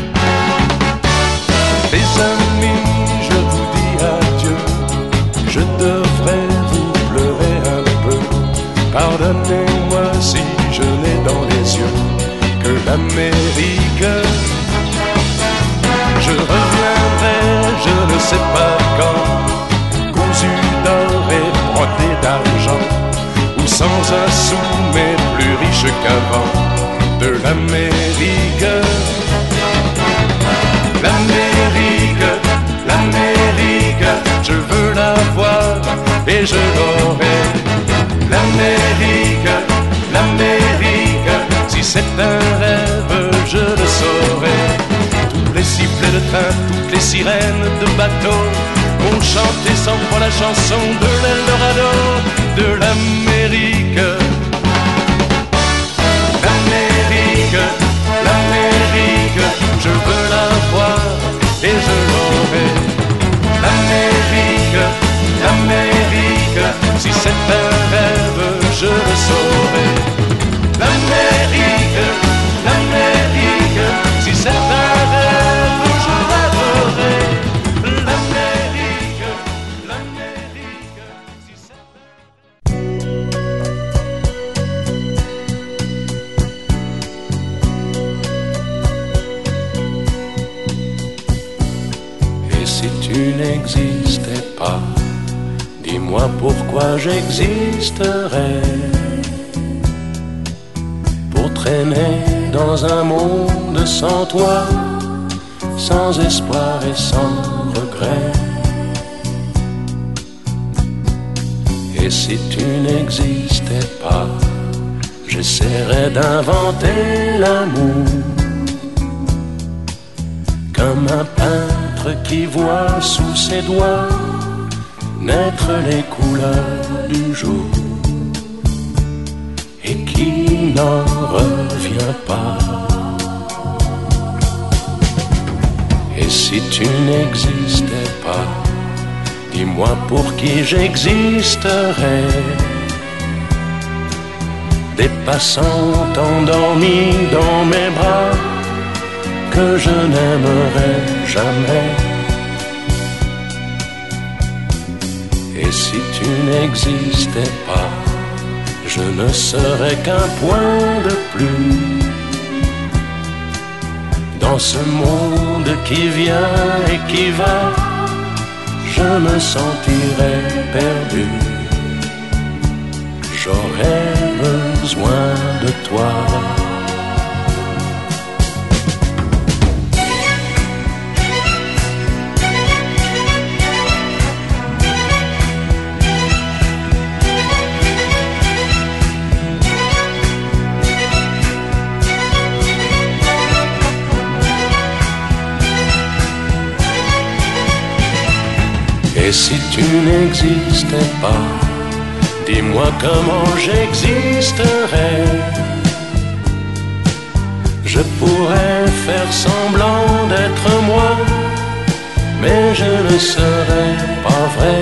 Les amis, je vous dis adieu, je devrais vous pleurer un peu. Pardonnez-moi si je n'ai dans les yeux que l'Amérique. Je reviendrai, je ne sais pas quand, cousu d'or et brodé d'argent, ou sans un sou mais plus riche qu'avant, de l'Amérique. L'Amérique, l'Amérique, je veux la voir et je l'aurai. L'Amérique, l'Amérique, si c'est un rêve, je le saurai. Tous les sifflets de train, toutes les sirènes de bateau ont chanté sans foi la chanson de l'Eldorado, de l'Amérique. L'Amérique, l'Amérique, je veux la voir et je l'aurai. L'Amérique, l'Amérique, si c'est un rêve, je le saurai. L'Amérique, l'Amérique, si c'est un rêve, je rêverai. L'Amérique, l'Amérique, si c'est un... Et si tu n'existais pas, dis-moi pourquoi j'existerais. Pour traîner dans un monde sans toi, sans espoir et sans regret. Et si tu n'existais pas, j'essaierais d'inventer l'amour, comme un peintre qui voit sous ses doigts naître les couleurs du jour et qui n'en revient pas. Et si tu n'existais pas, dis-moi pour qui j'existerais. Des passants endormis dans mes bras que je n'aimerais jamais. Et si tu n'existais pas, je ne serais qu'un point de plus dans ce monde qui vient et qui va. Je me sentirais perdu. J'aurais besoin de toi. Et si tu n'existais pas, dis-moi comment j'existerais. Je pourrais faire semblant d'être moi, mais je ne serais pas vrai.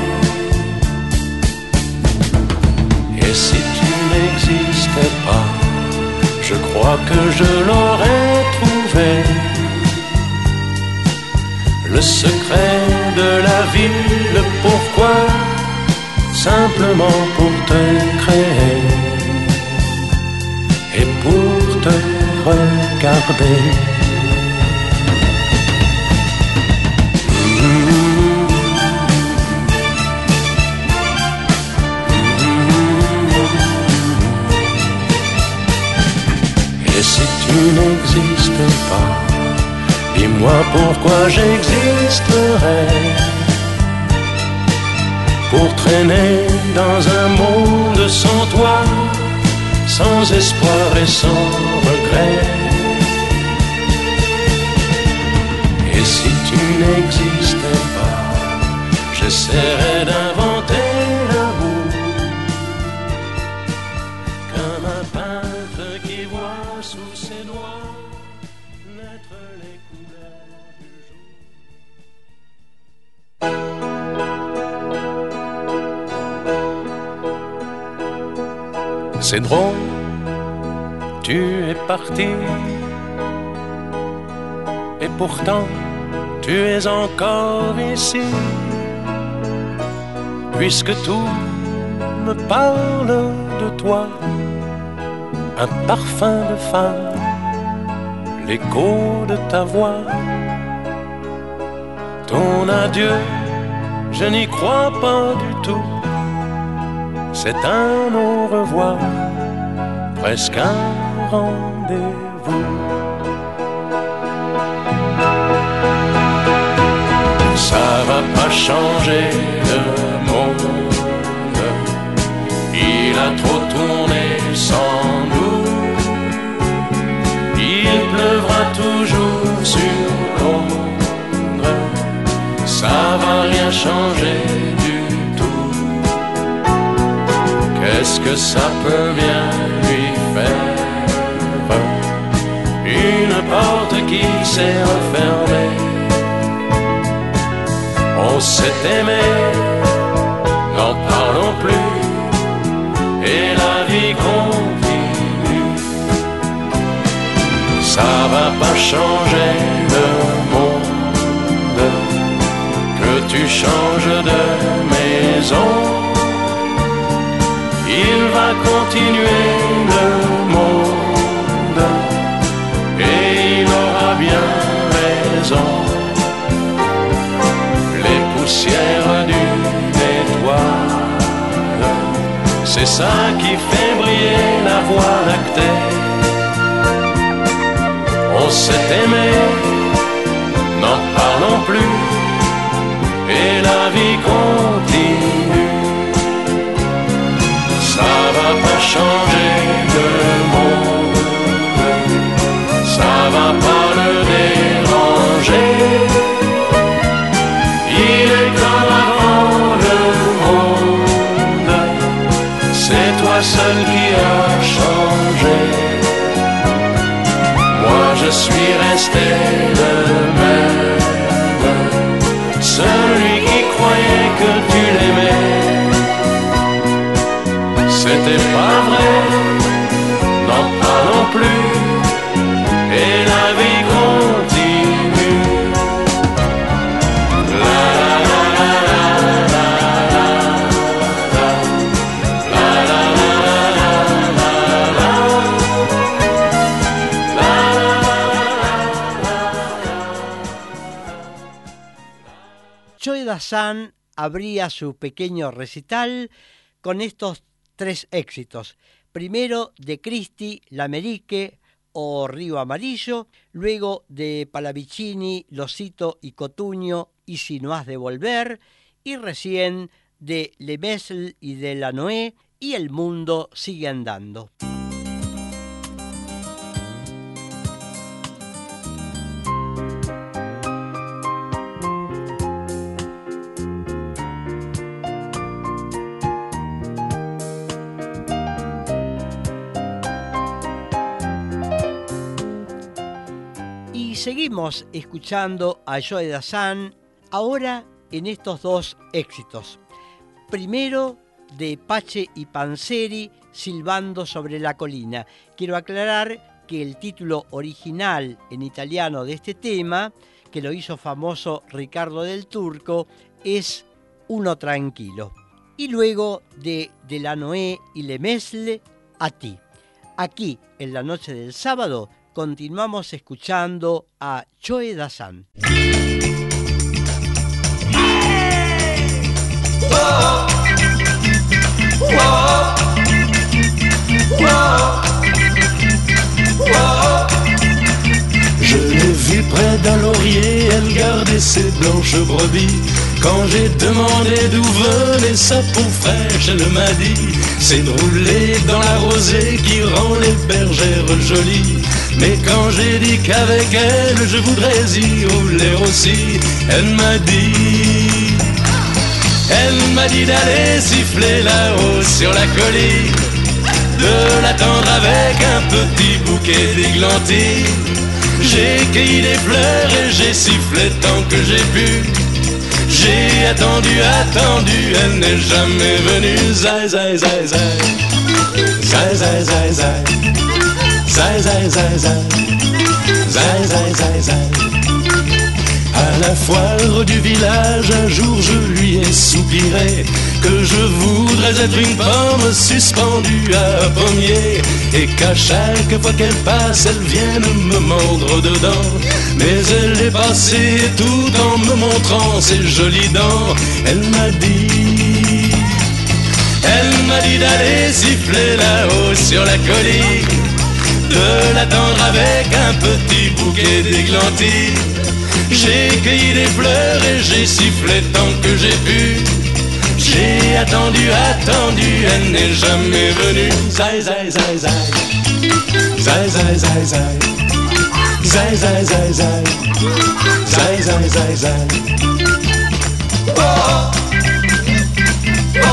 Et si tu n'existais pas, je crois que je l'aurais trouvé. Le secret de la vie, le pourquoi, simplement pour te créer et pour te regarder. Et si tu n'existais pas, dis-moi pourquoi j'existerais. Pour traîner dans un monde sans toi, sans espoir et sans regret. Et si tu n'existais pas, j'essaierais d'inventer l'amour, comme un peintre qui voit sous ses doigts naître les couleurs du jour. C'est drôle, tu es parti, et pourtant tu es encore ici, puisque tout me parle de toi, un parfum de femme, l'écho de ta voix. Ton adieu, je n'y crois pas du tout, c'est un au revoir, presque un rendez-vous. Ça va pas changer le monde, il a trop tourné sans nous, il pleuvra toujours sur Londres, ça va rien changer du tout. Qu'est-ce que ça peut bien lui faire, une porte qui s'est refermée? On s'est aimé, n'en parlons plus, et la vie continue. Ça va pas changer le monde, que tu changes de maison. Il va continuer le monde, et il aura bien raison. Les poussières d'une étoile, c'est ça qui fait briller la voie lactée. On s'est aimé, n'en parlons plus, et la vie continue. Ça va pas changer le monde, ça va pas le déranger. Il est comme avant le monde, c'est toi seul qui as changé. Moi je suis resté le même, celui qui croyait que tu l'aimais. C'était pas vrai, n'en parlons plus, et la vie continue. La la la la la la la la la la. Joe Dassin abría su pequeño recital con estos tres éxitos. Primero de Cristi, L'Amérique o Río Amarillo, luego de Pallavicini, Losito y Cotugno y Si no has de volver, y recién de Le Mesle y Delanoë y El mundo sigue andando. Seguimos escuchando a Joe Dassin ahora en estos dos éxitos. Primero de Pache y Panzeri, Silbando sobre la colina. Quiero aclarar que el título original en italiano de este tema, que lo hizo famoso Ricardo del Turco, es Uno tranquilo. Y luego de Delanoë y Le Mesle, A ti. Aquí, en la noche del sábado, continuamos escuchando a Joe Dassin. Whoa, whoa, whoa, whoa. Je l'ai vue près d'un laurier, elle gardait ses blanches brebis. Quand j'ai demandé d'où venait sa peau fraîche, elle m'a dit: c'est de rouler dans la rosée qui rend les bergères jolies. Mais quand j'ai dit qu'avec elle je voudrais y rouler aussi, elle m'a dit, elle m'a dit d'aller siffler là-haut sur la colline, de l'attendre avec un petit bouquet d'églantines. J'ai cueilli des fleurs et j'ai sifflé tant que j'ai pu. J'ai attendu, attendu, elle n'est jamais venue. Zai, zai, zai, zai. Zai, zai, zai, zai. Zai, zai, zai, zai. Zai, zai, zai, zai. À la foire du village, un jour je lui ai soupiré que je voudrais être une pomme suspendue à un pommier, et qu'à chaque fois qu'elle passe, elle vienne me mordre dedans. Mais elle est passée tout en me montrant ses jolies dents. Elle m'a dit, elle m'a dit d'aller siffler là-haut sur la colline, de l'attendre avec un petit bouquet d'églantines. J'ai cueilli des fleurs et j'ai sifflé tant que j'ai pu. J'ai attendu, attendu, elle n'est jamais venue. Zai, zai, zai, zai. Zai, zai, zai, zai. Zai, zai, zai, zai. Zai, zai, zai, zai. Oh, oh,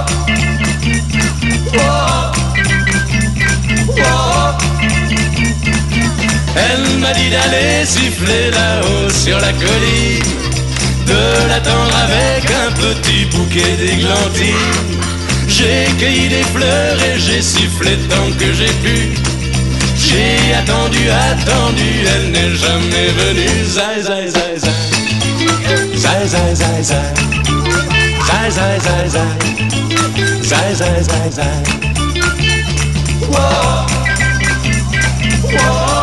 oh, oh. Elle m'a dit d'aller siffler là-haut sur la colline, de l'attendre avec un petit bouquet d'églantines. J'ai cueilli des fleurs et j'ai sifflé tant que j'ai pu. J'ai attendu, attendu, elle n'est jamais venue. Zai, zai, zai, zai. Zai, zai, zai, zai. Zai, zai, zai, zai. Zai, zai, zai, zai. Whoa. Whoa.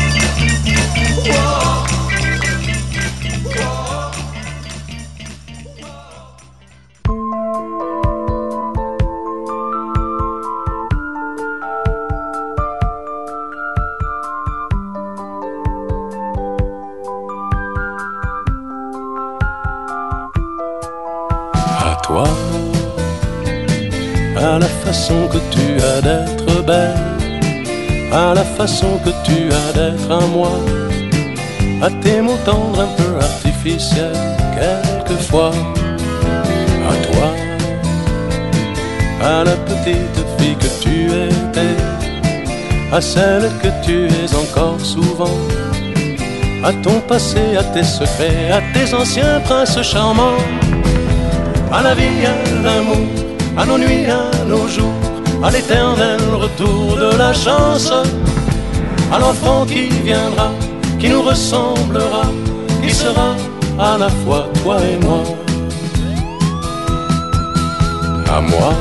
Toi, à la façon que tu as d'être belle, à la façon que tu as d'être à moi, à tes mots tendres un peu artificiels quelquefois. À toi, à la petite fille que tu étais, à celle que tu es encore souvent, à ton passé, à tes secrets, à tes anciens princes charmants. À la vie, à l'amour, à nos nuits, à nos jours, à l'éternel retour de la chance, à l'enfant qui viendra, qui nous ressemblera, qui sera à la fois toi et moi. À moi,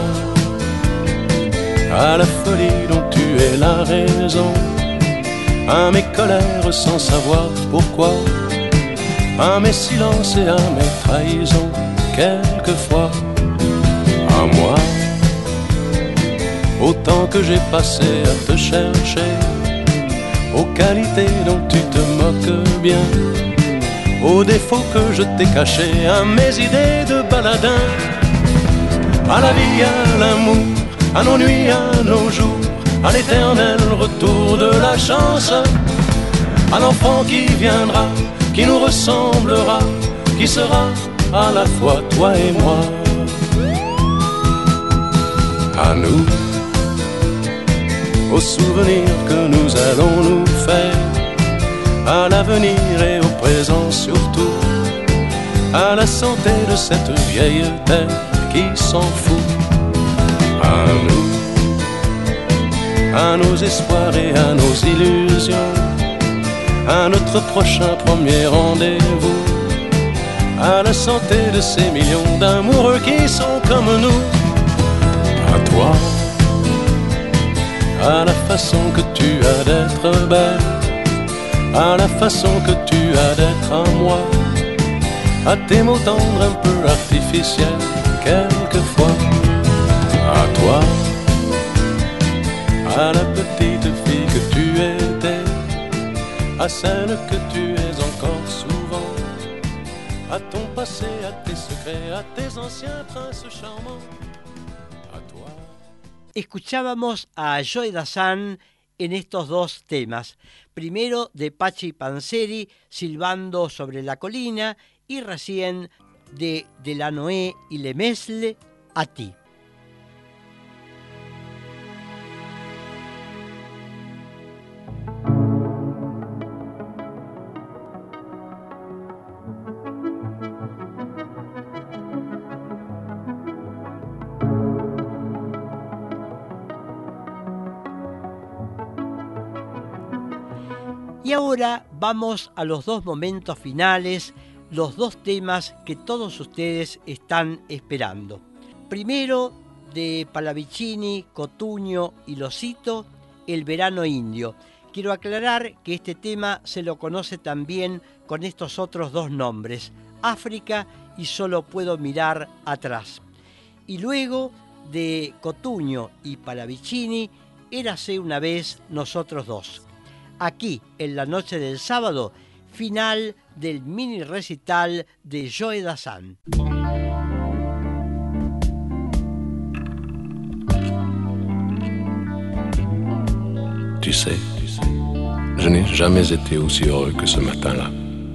à la folie dont tu es la raison, à mes colères sans savoir pourquoi, à mes silences et à mes trahisons. Quelquefois, à moi, au temps que j'ai passé à te chercher, aux qualités dont tu te moques bien, aux défauts que je t'ai cachés, à mes idées de baladin, à la vie, à l'amour, à nos nuits, à nos jours, à l'éternel retour de la chance, à l'enfant qui viendra, qui nous ressemblera, qui sera à la fois toi et moi. À nous, aux souvenirs que nous allons nous faire, à l'avenir et au présent surtout, à la santé de cette vieille terre qui s'en fout. À nous, à nos espoirs et à nos illusions, à notre prochain premier rendez-vous, à la santé de ces millions d'amoureux qui sont comme nous. À toi, à la façon que tu as d'être belle, à la façon que tu as d'être à moi, à tes mots tendres un peu artificiels quelquefois. À toi, à la petite fille que tu étais, à celle que tu es encore souvent, à ton passé, à tes secrets, a tes anciens princes charmants, a toi. Escuchábamos a Joe Dassin en estos dos temas. Primero de Pachi Panzeri, Silbando sobre la colina, y recién de Delanoë y Lemesle, A ti. Y ahora vamos a los dos momentos finales, los dos temas que todos ustedes están esperando. Primero, de Pallavicini, Cotugno y Losito, El verano indio. Quiero aclarar que este tema se lo conoce también con estos otros dos nombres, África y Solo puedo mirar atrás. Y luego, de Cotugno y Pallavicini, Érase una vez nosotros dos. Aquí, en la noche del sábado, final del mini recital de Joe Dassin. Tu sais, je n'ai jamais été aussi heureux que ce matin-là.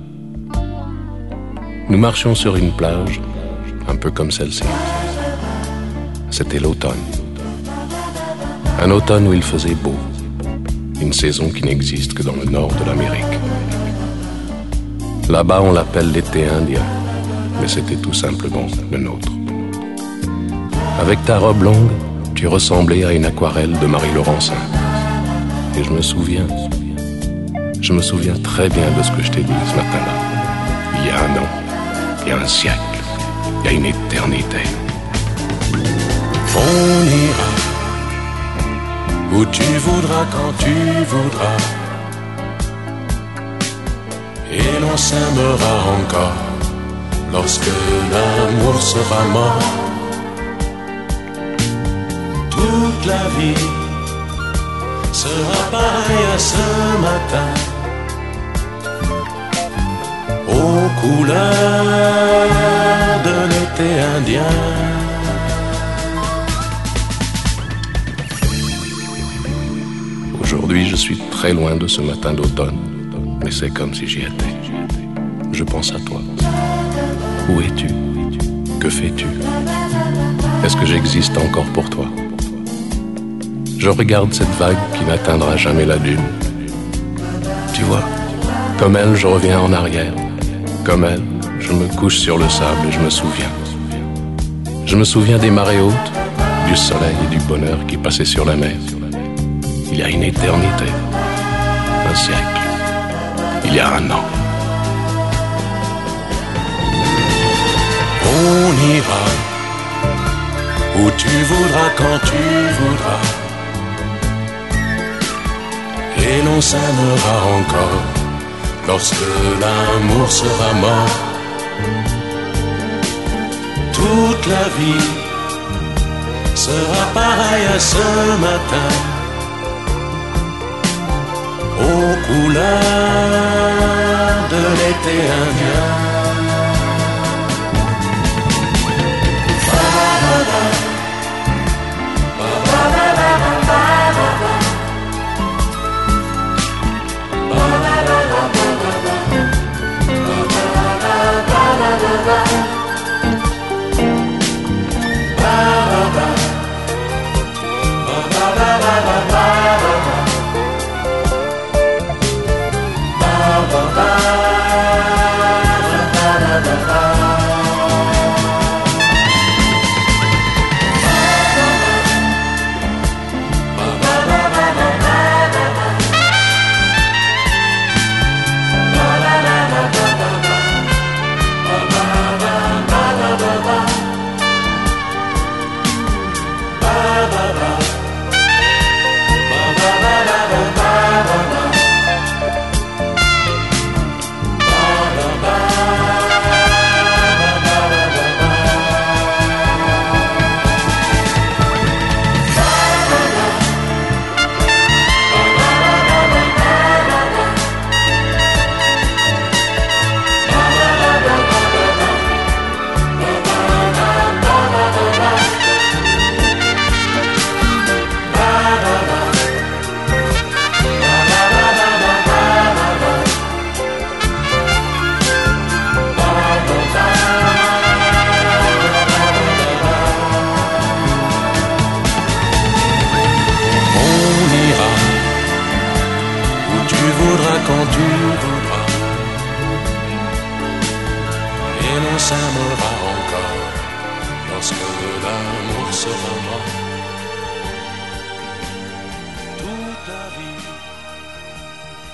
Nous marchions sur une plage, un peu comme celle-ci. C'était l'automne. Un automne où il faisait beau. Une saison qui n'existe que dans le nord de l'Amérique. Là-bas, on l'appelle l'été indien, mais c'était tout simplement le nôtre. Avec ta robe longue, tu ressemblais à une aquarelle de Marie Laurencin. Et je me souviens, je me souviens très bien de ce que je t'ai dit ce matin-là. Il y a un an, il y a un siècle, il y a une éternité. On ira où tu voudras, quand tu voudras, et l'on s'aimera encore lorsque l'amour sera mort. Toute la vie sera pareille à ce matin, aux couleurs de l'été indien. Aujourd'hui, je suis très loin de ce matin d'automne, mais c'est comme si j'y étais. Je pense à toi. Où es-tu? Que fais-tu? Est-ce que j'existe encore pour toi? Je regarde cette vague qui n'atteindra jamais la dune. Tu vois, comme elle, je reviens en arrière. Comme elle, je me couche sur le sable et je me souviens. Je me souviens des marées hautes, du soleil et du bonheur qui passaient sur la mer. Il y a une éternité, un siècle, il y a un an. On ira où tu voudras, quand tu voudras, et l'on s'aimera encore lorsque l'amour sera mort. Toute la vie sera pareille à ce matin, aux couleurs de l'été indien.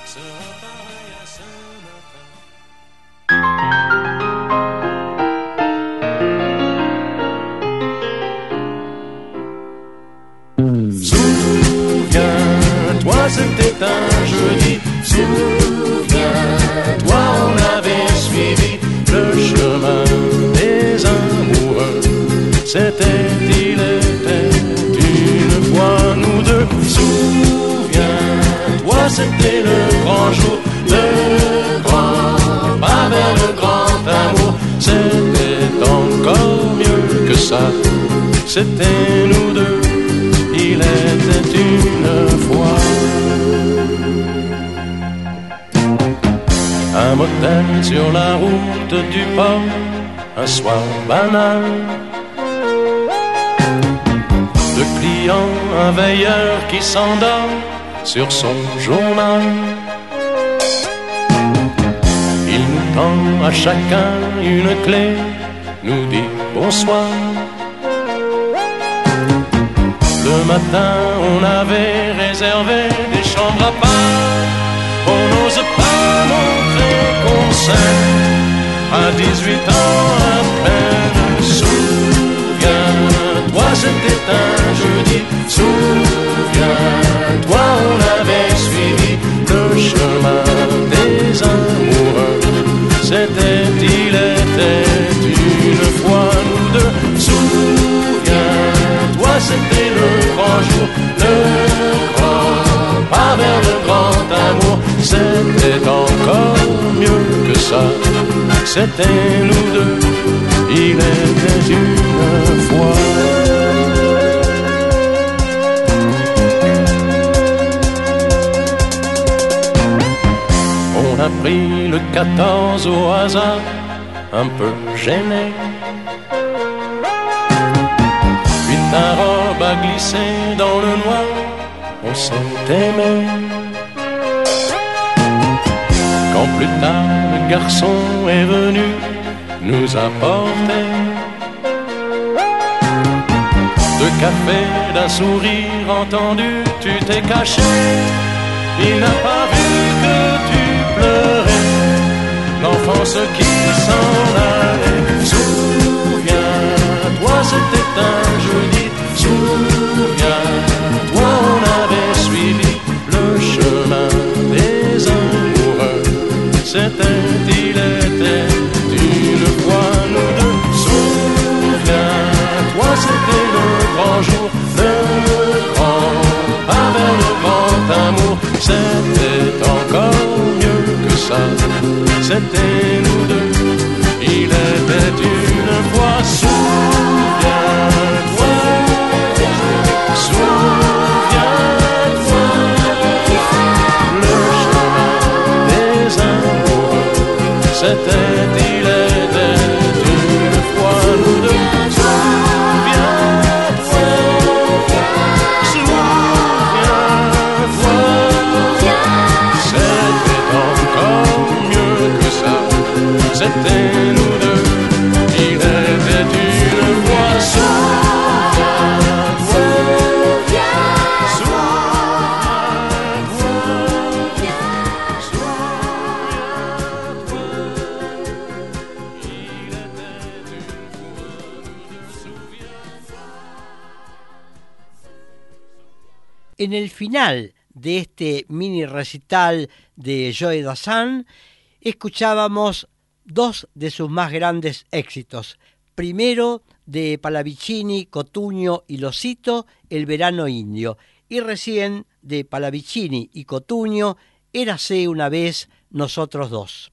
sera pareil à ce matin. Souviens-toi, c'était un jeudi. Souviens-toi, on avait suivi le chemin des amoureux. C'était, il était une fois nous deux. Souviens-toi, c'était le grand jour, le grand pas vers le grand amour. C'était encore mieux que ça. C'était nous deux. Il était une fois un motel sur la route du port, un soir banal. Deux clients, un veilleur qui s'endort sur son journal. Il nous tend à chacun une clé, nous dit bonsoir. Le matin, on avait réservé des chambres à part. On n'ose pas montrer qu'on s'aime à dix-huit ans à peine. Souviens-toi, c'était un jeudi. Souviens-toi, on avait suivi le chemin des amoureux. C'était, il était une fois nous deux. Souviens-toi, c'était le grand jour, le grand pas vers le grand amour. C'était encore mieux que ça. C'était nous deux. Il était une fois. On a pris le quatorze au hasard, un peu gêné. Puis ta robe a glissé dans le noir, on s'est aimé. Quand plus tard le garçon est venu nous apporter deux cafés, d'un sourire entendu, tu t'es caché. Il n'a pas vu que tu pleurais, l'enfance qui s'en allait. Souviens-toi, c'était un jeudi. Souviens-toi, on avait suivi le chemin des amoureux. C'était, il était une fois nous deux. Souviens-toi, c'était le grand jour, le grand pas vers le grand amour. C'était encore mieux que ça. C'était nous deux. Il était une fois. Souviens-toi, souviens-toi, le chemin des amoureux. C'était, il était une fois nous deux. Souviens-toi, souviens-toi, c'était encore mieux que ça. C'était nous deux. Il était une fois. Souviens-toi, En el final de este mini recital de Joey Dassin, escuchábamos dos de sus más grandes éxitos. Primero de Pallavicini, Cotugno y Losito, El verano indio. Y recién de Pallavicini y Cotugno, Érase una vez nosotros dos.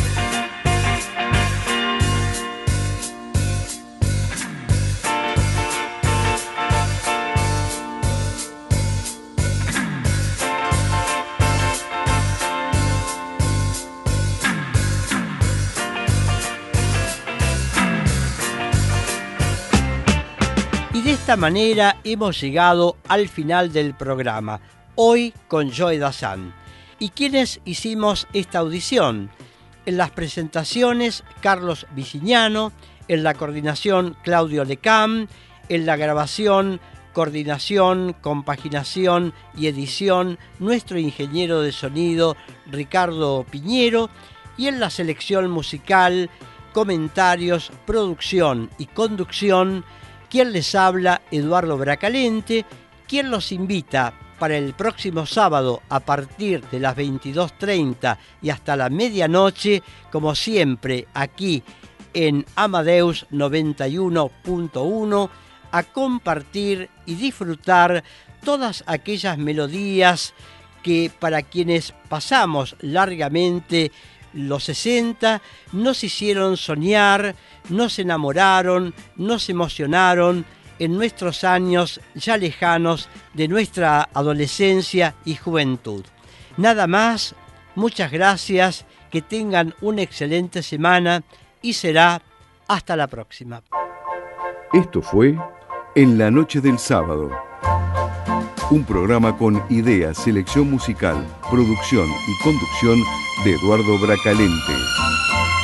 Y de esta manera hemos llegado al final del programa, hoy con Joey Dassin. ¿Y quiénes hicimos esta audición? En las presentaciones, Carlos Vicignano, en la coordinación, Claudio Lecam, en la grabación, Coordinación, compaginación y edición, nuestro ingeniero de sonido Ricardo Piñero, y en la selección musical, comentarios, producción y conducción, quien les habla, Eduardo Bracalente, quien los invita para el próximo sábado a partir de las veintidós treinta y hasta la medianoche, como siempre, aquí en Amadeus noventa y uno punto uno, a compartir y disfrutar todas aquellas melodías que para quienes pasamos largamente los sesenta nos hicieron soñar, nos enamoraron, nos emocionaron en nuestros años ya lejanos de nuestra adolescencia y juventud. Nada más, muchas gracias, que tengan una excelente semana y será hasta la próxima. Esto fue En la Noche del Sábado, un programa con ideas, selección musical, producción y conducción de Eduardo Bracalente.